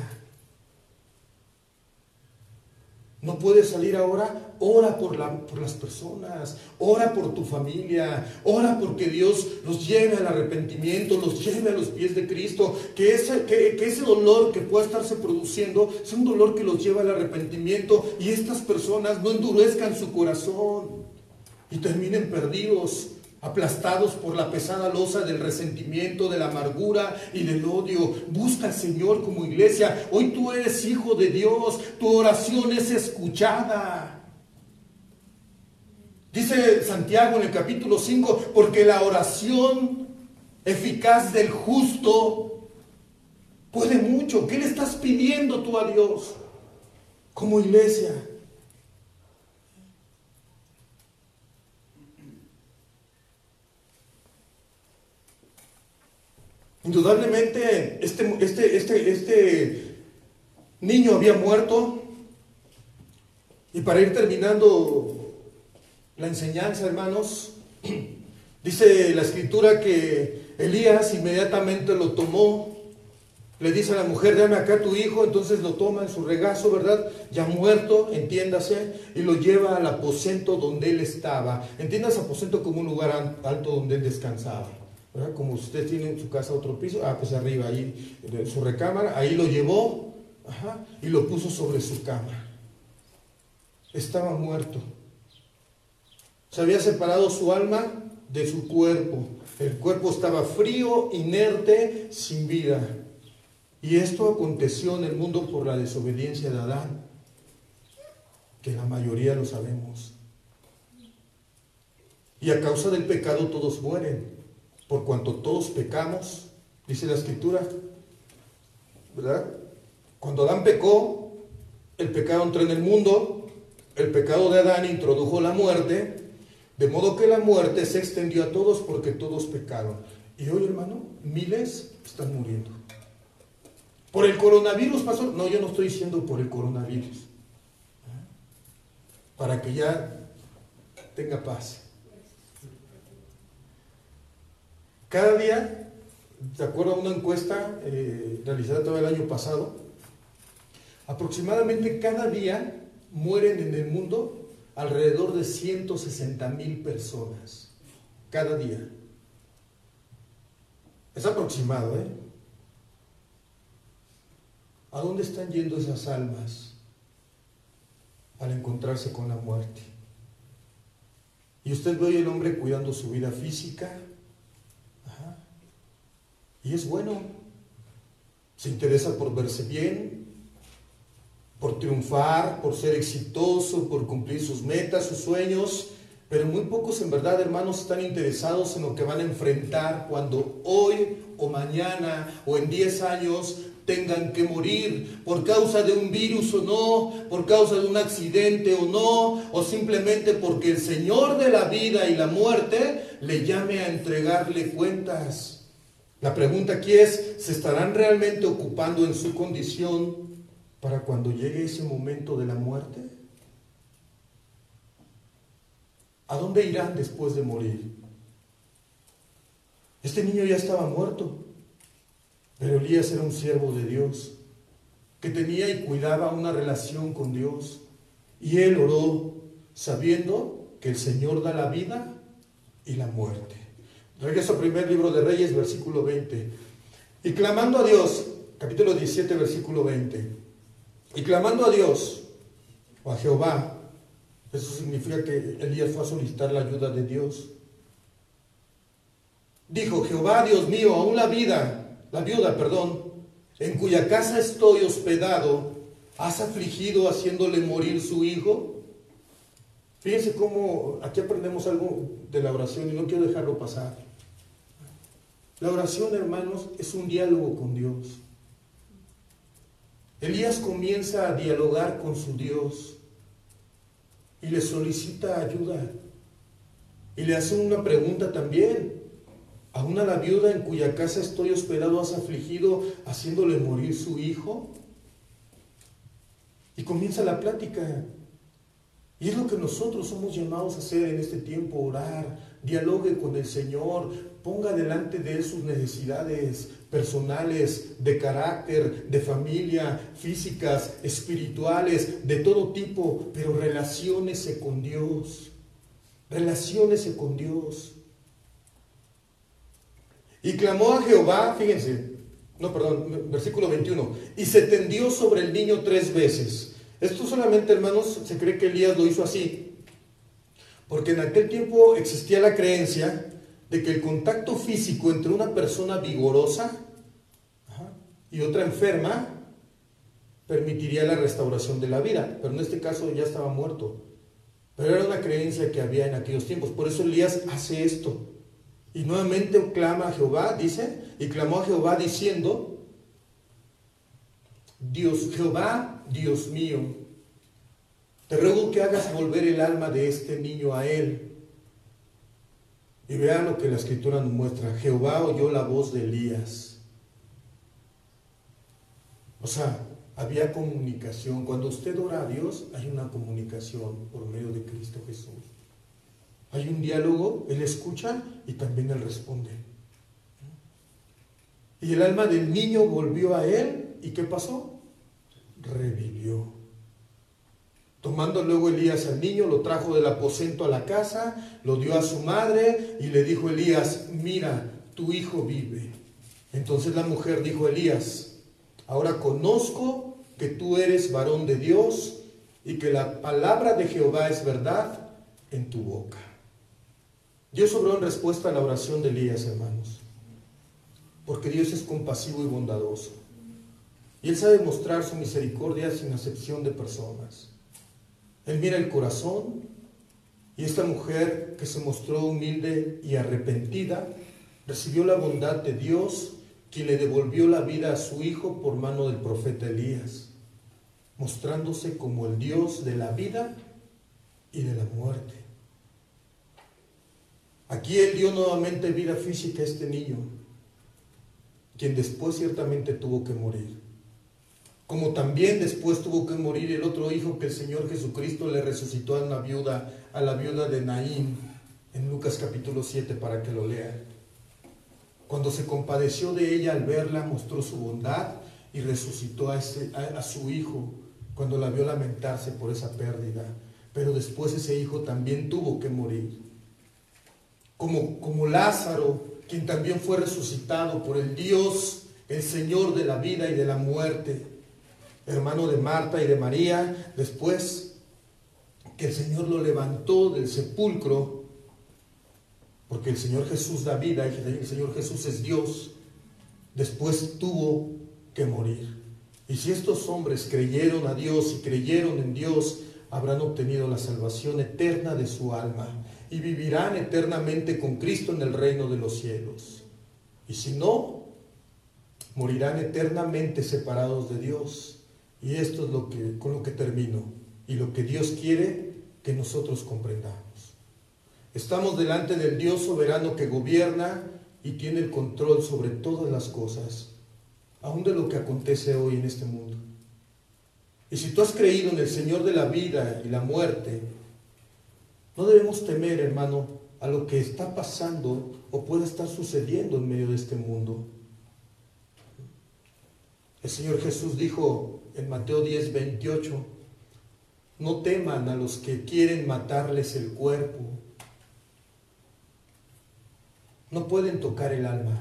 no puedes salir ahora, ora por, la, por las personas, ora por tu familia, ora porque Dios los lleve al arrepentimiento, los lleve a los pies de Cristo, que ese, que, que ese dolor que pueda estarse produciendo sea un dolor que los lleve al arrepentimiento y estas personas no endurezcan su corazón y terminen perdidos, aplastados por la pesada losa del resentimiento, de la amargura y del odio. Busca al Señor como iglesia. Hoy tú eres hijo de Dios, tu oración es escuchada. Dice Santiago en el capítulo cinco, porque la oración eficaz del justo puede mucho. ¿Qué le estás pidiendo tú a Dios como iglesia? Indudablemente este, este, este, este niño había muerto. Y para ir terminando la enseñanza, hermanos, dice la escritura que Elías inmediatamente lo tomó. Le dice a la mujer, dame acá a tu hijo. Entonces lo toma en su regazo, ¿verdad? Ya muerto, entiéndase, y lo lleva al aposento donde él estaba. Entiendas aposento como un lugar alto donde él descansaba, ¿verdad? Como usted tiene en su casa otro piso, ah, pues arriba, ahí, en su recámara, ahí lo llevó, ajá, y lo puso sobre su cama. Estaba muerto. Se había separado su alma de su cuerpo. El cuerpo estaba frío, inerte, sin vida. Y esto aconteció en el mundo por la desobediencia de Adán. que la mayoría lo sabemos. Y a causa del pecado todos mueren, por cuanto todos pecamos, dice la Escritura, ¿verdad? Cuando Adán pecó, el pecado entró en el mundo, el pecado de Adán introdujo la muerte, de modo que la muerte se extendió a todos porque todos pecaron. Y hoy, hermano, miles están muriendo. ¿Por el coronavirus, pastor? No, yo no estoy diciendo por el coronavirus. Para que ya tenga paz. Cada día, de acuerdo a una encuesta eh, realizada todo el año pasado, aproximadamente cada día mueren en el mundo alrededor de ciento sesenta mil personas. Cada día. Es aproximado, ¿eh? ¿A dónde están yendo esas almas al encontrarse con la muerte? Y usted ve el hombre cuidando su vida física. Ajá. Y es bueno. Se interesa por verse bien, por triunfar, por ser exitoso, por cumplir sus metas, sus sueños. Pero muy pocos en verdad, hermanos, están interesados en lo que van a enfrentar cuando hoy o mañana o en diez años tengan que morir por causa de un virus o no, por causa de un accidente o no, o simplemente porque el Señor de la vida y la muerte le llame a entregarle cuentas. La pregunta aquí es, ¿se estarán realmente ocupando en su condición para cuando llegue ese momento de la muerte? ¿A dónde irán después de morir? Este niño ya estaba muerto, pero Elías era un siervo de Dios, que tenía y cuidaba una relación con Dios, y él oró sabiendo que el Señor da la vida y la muerte. Regreso al primer libro de Reyes, versículo veinte. Y clamando a Dios, capítulo diecisiete, versículo veinte. Y clamando a Dios, o a Jehová, eso significa que Elías fue a solicitar la ayuda de Dios. Dijo, Jehová, Dios mío, aún la vida, la viuda, perdón, en cuya casa estoy hospedado, ¿has afligido haciéndole morir su hijo? Fíjense cómo aquí aprendemos algo de la oración y no quiero dejarlo pasar. La oración, hermanos, es un diálogo con Dios. Elías comienza a dialogar con su Dios y le solicita ayuda. Y le hace una pregunta también. ¿Aún a la viuda en cuya casa estoy hospedado has afligido haciéndole morir su hijo? Y comienza la plática. Y es lo que nosotros somos llamados a hacer en este tiempo, orar, dialogue con el Señor, ponga delante de Él sus necesidades personales, de carácter, de familia, físicas, espirituales, de todo tipo, pero relaciónese con Dios, relaciónese con Dios. Y clamó a Jehová, fíjense, no, perdón, versículo veintiuno, y se tendió sobre el niño tres veces. Esto solamente, hermanos, se cree que Elías lo hizo así, porque en aquel tiempo existía la creencia de que el contacto físico entre una persona vigorosa ajá, y otra enferma permitiría la restauración de la vida, pero en este caso ya estaba muerto. Pero era una creencia que había en aquellos tiempos, por eso Elías hace esto. Y nuevamente clama a Jehová, dice, y clamó a Jehová diciendo, Dios, Jehová, Dios mío, te ruego que hagas volver el alma de este niño a él. Y vean lo que la Escritura nos muestra. Jehová oyó la voz de Elías. O sea, había comunicación. Cuando usted ora a Dios, hay una comunicación por medio de Cristo Jesús. Hay un diálogo, Él escucha y también Él responde. Y el alma del niño volvió a Él. ¿Y qué pasó? Revivió. Tomando luego Elías al niño, lo trajo del aposento a la casa, lo dio a su madre y le dijo Elías, mira, tu hijo vive. Entonces la mujer dijo a Elías, ahora conozco que tú eres varón de Dios y que la palabra de Jehová es verdad en tu boca. Dios obró en respuesta a la oración de Elías, hermanos, porque Dios es compasivo y bondadoso. Y Él sabe mostrar su misericordia sin acepción de personas. Él mira el corazón, y esta mujer que se mostró humilde y arrepentida, recibió la bondad de Dios, quien le devolvió la vida a su hijo por mano del profeta Elías, mostrándose como el Dios de la vida y de la muerte. Aquí Él dio nuevamente vida física a este niño, quien después ciertamente tuvo que morir. Como también después tuvo que morir el otro hijo que el Señor Jesucristo le resucitó a una viuda, a la viuda de Naín, en Lucas capítulo siete, para que lo lean. Cuando se compadeció de ella al verla, mostró su bondad y resucitó a, ese, a, a su hijo cuando la vio lamentarse por esa pérdida. Pero después ese hijo también tuvo que morir. Como, como Lázaro, quien también fue resucitado por el Dios, el Señor de la vida y de la muerte, hermano de Marta y de María, después que el Señor lo levantó del sepulcro, porque el Señor Jesús da vida y el Señor Jesús es Dios, después tuvo que morir. Y si estos hombres creyeron a Dios y creyeron en Dios, habrán obtenido la salvación eterna de su alma y vivirán eternamente con Cristo en el reino de los cielos. Y si no, morirán eternamente separados de Dios. Y esto es lo que, con lo que termino, y lo que Dios quiere que nosotros comprendamos. Estamos delante del Dios soberano que gobierna y tiene el control sobre todas las cosas, aún de lo que acontece hoy en este mundo. Y si tú has creído en el Señor de la vida y la muerte, no debemos temer, hermano, a lo que está pasando o puede estar sucediendo en medio de este mundo. El Señor Jesús dijo en Mateo diez, veintiocho, no teman a los que quieren matarles el cuerpo. No pueden tocar el alma.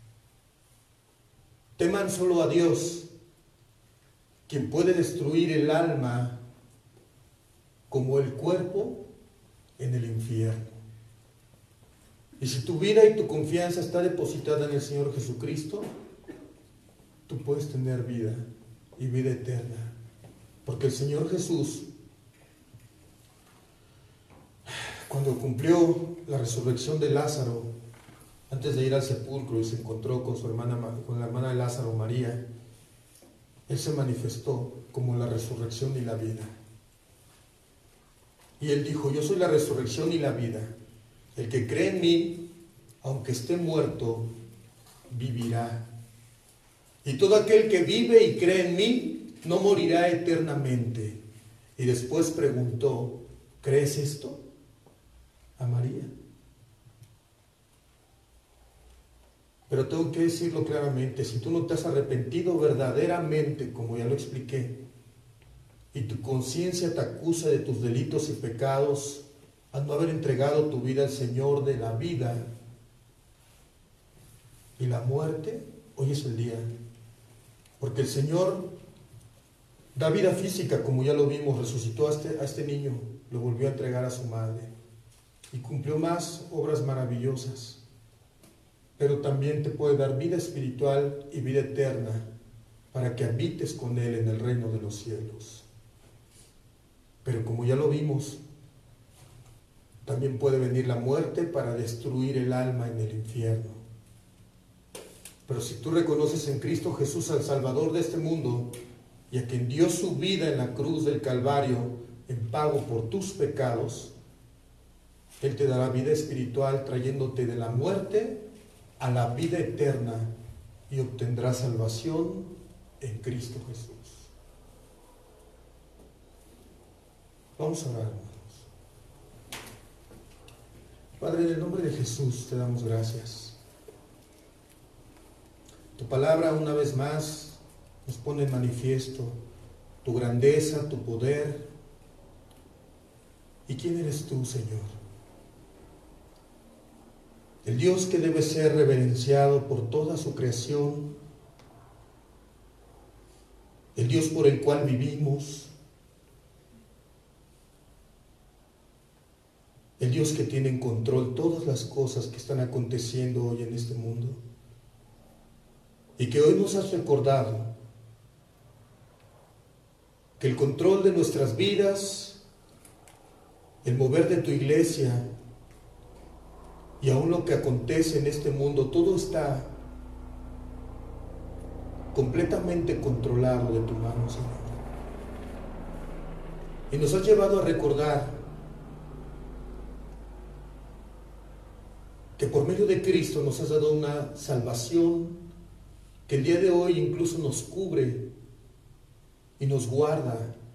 Teman solo a Dios, quien puede destruir el alma como el cuerpo en el infierno. Y si tu vida y tu confianza está depositada en el Señor Jesucristo, tú puedes tener vida y vida eterna. Porque el Señor Jesús, cuando cumplió la resurrección de Lázaro, antes de ir al sepulcro y se encontró con su hermana, con la hermana de Lázaro, María, Él se manifestó como la resurrección y la vida. Y Él dijo, yo soy la resurrección y la vida. El que cree en mí, aunque esté muerto, vivirá. Y todo aquel que vive y cree en mí, no morirá eternamente. Y después preguntó, ¿crees esto? A María. Pero tengo que decirlo claramente, si tú no te has arrepentido verdaderamente, como ya lo expliqué, y tu conciencia te acusa de tus delitos y pecados, al no haber entregado tu vida al Señor de la vida y la muerte, hoy es el día. Porque el Señor da vida física, como ya lo vimos, resucitó a este, a este niño, lo volvió a entregar a su madre y cumplió más obras maravillosas. Pero también te puede dar vida espiritual y vida eterna para que habites con Él en el reino de los cielos. Pero como ya lo vimos, también puede venir la muerte para destruir el alma en el infierno. Pero si tú reconoces en Cristo Jesús al Salvador de este mundo y a quien dio su vida en la cruz del Calvario en pago por tus pecados, Él te dará vida espiritual trayéndote de la muerte a la vida eterna y obtendrás salvación en Cristo Jesús. Vamos a orar, hermanos. Padre, en el nombre de Jesús te damos gracias. Tu palabra una vez más nos pone en manifiesto tu grandeza, tu poder. ¿Y quién eres tú, Señor? El Dios que debe ser reverenciado por toda su creación, el Dios por el cual vivimos, el Dios que tiene en control todas las cosas que están aconteciendo hoy en este mundo, y que hoy nos has recordado que el control de nuestras vidas el mover de tu iglesia y aún lo que acontece en este mundo, todo está completamente controlado de tu mano, Señor. Y nos has llevado a recordar que por medio de Cristo nos has dado una salvación que el día de hoy incluso nos cubre y nos guarda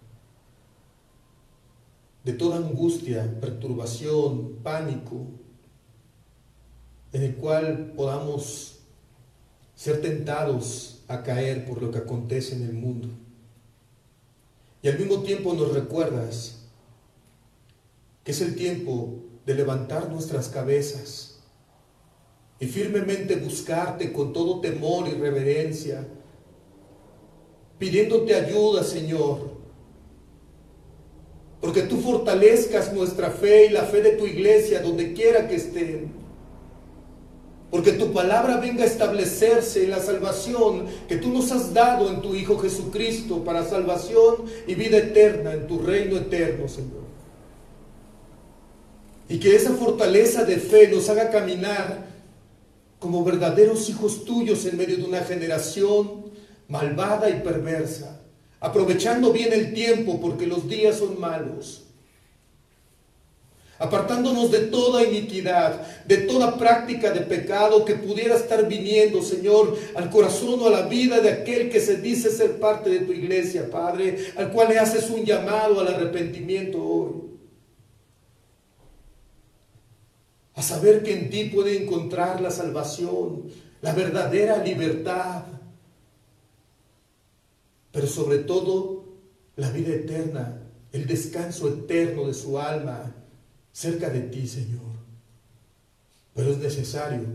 de toda angustia, perturbación, pánico, en el cual podamos ser tentados a caer por lo que acontece en el mundo. Y al mismo tiempo nos recuerdas que es el tiempo de levantar nuestras cabezas y firmemente buscarte con todo temor y reverencia, pidiéndote ayuda, Señor, porque tú fortalezcas nuestra fe y la fe de tu iglesia donde quiera que estén, porque tu palabra venga a establecerse en la salvación que tú nos has dado en tu Hijo Jesucristo para salvación y vida eterna en tu reino eterno, Señor. Y que esa fortaleza de fe nos haga caminar como verdaderos hijos tuyos en medio de una generación malvada y perversa, aprovechando bien el tiempo porque los días son malos, apartándonos de toda iniquidad, de toda práctica de pecado que pudiera estar viniendo, Señor, al corazón o a la vida de aquel que se dice ser parte de tu iglesia, Padre, al cual le haces un llamado al arrepentimiento hoy. A saber que en ti puede encontrar la salvación, la verdadera libertad, pero sobre todo la vida eterna, el descanso eterno de su alma cerca de ti, Señor. Pero es necesario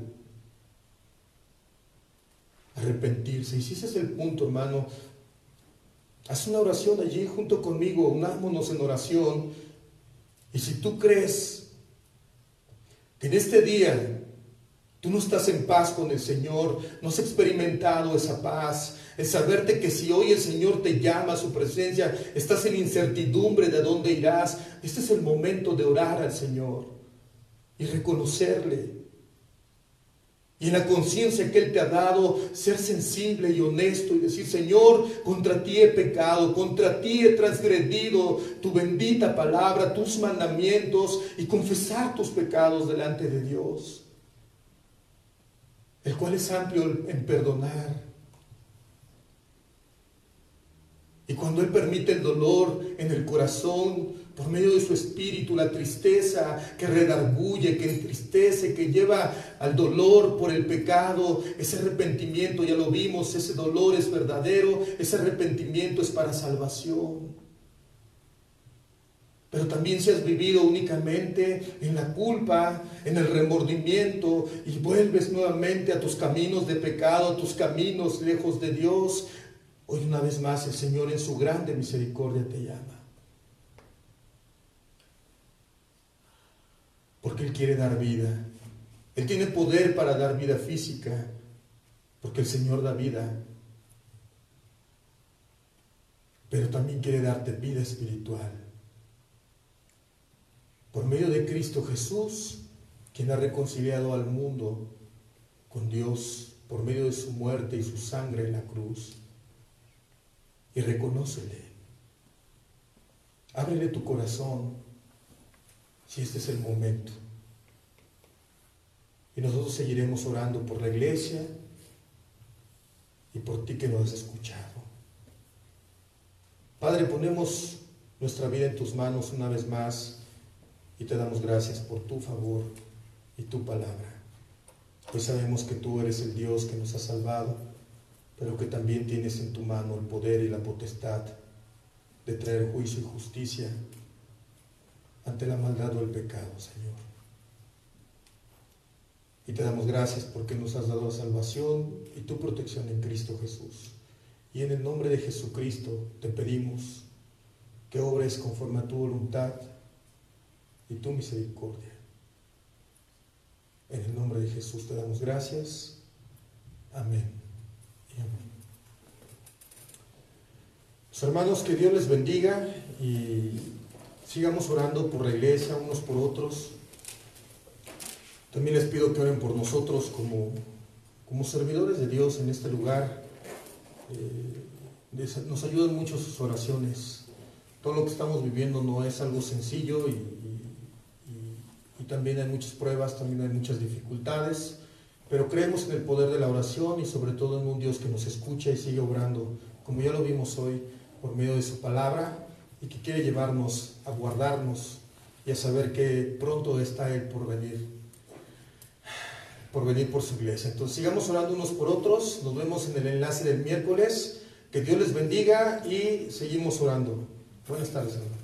arrepentirse. Y si ese es el punto, hermano, haz una oración allí junto conmigo, unámonos en oración. Y si tú crees que en este día tú no estás en paz con el Señor, no has experimentado esa paz, el saberte que si hoy el Señor te llama a su presencia, estás en incertidumbre de dónde irás, este es el momento de orar al Señor y reconocerle. Y en la conciencia que Él te ha dado, ser sensible y honesto y decir: Señor, contra ti he pecado, contra ti he transgredido tu bendita palabra, tus mandamientos, y confesar tus pecados delante de Dios, el cual es amplio en perdonar. Y cuando Él permite el dolor en el corazón, por medio de su espíritu, la tristeza que redarguye, que entristece, que lleva al dolor por el pecado, ese arrepentimiento, ya lo vimos, ese dolor es verdadero, ese arrepentimiento es para salvación. Pero también si has vivido únicamente en la culpa, en el remordimiento, y vuelves nuevamente a tus caminos de pecado, a tus caminos lejos de Dios, hoy una vez más el Señor en su grande misericordia te llama. Porque Él quiere dar vida. Él tiene poder para dar vida física, porque el Señor da vida. Pero también quiere darte vida espiritual. Por medio de Cristo Jesús, quien ha reconciliado al mundo con Dios por medio de su muerte y su sangre en la cruz. Y reconócele. Ábrele tu corazón si este es el momento. Y nosotros seguiremos orando por la iglesia y por ti que nos has escuchado. Padre, ponemos nuestra vida en tus manos una vez más y te damos gracias por tu favor y tu palabra. Hoy sabemos que tú eres el Dios que nos ha salvado, pero que también tienes en tu mano el poder y la potestad de traer juicio y justicia ante la maldad o el pecado, Señor. Y te damos gracias porque nos has dado la salvación y tu protección en Cristo Jesús. Y en el nombre de Jesucristo te pedimos que obres conforme a tu voluntad y tu misericordia. En el nombre de Jesús te damos gracias. Amén y amén. Los hermanos, que Dios les bendiga y sigamos orando por la iglesia, unos por otros. También les pido que oren por nosotros como, como servidores de Dios en este lugar. Eh, nos ayudan mucho sus oraciones. Todo lo que estamos viviendo no es algo sencillo y, y, y también hay muchas pruebas, también hay muchas dificultades, pero creemos en el poder de la oración y sobre todo en un Dios que nos escucha y sigue obrando, como ya lo vimos hoy, por medio de su palabra, y que quiere llevarnos a guardarnos y a saber que pronto está Él por venir, por venir por su iglesia. Entonces sigamos orando unos por otros, nos vemos en el enlace del miércoles, que Dios les bendiga y seguimos orando. Buenas tardes, hermano.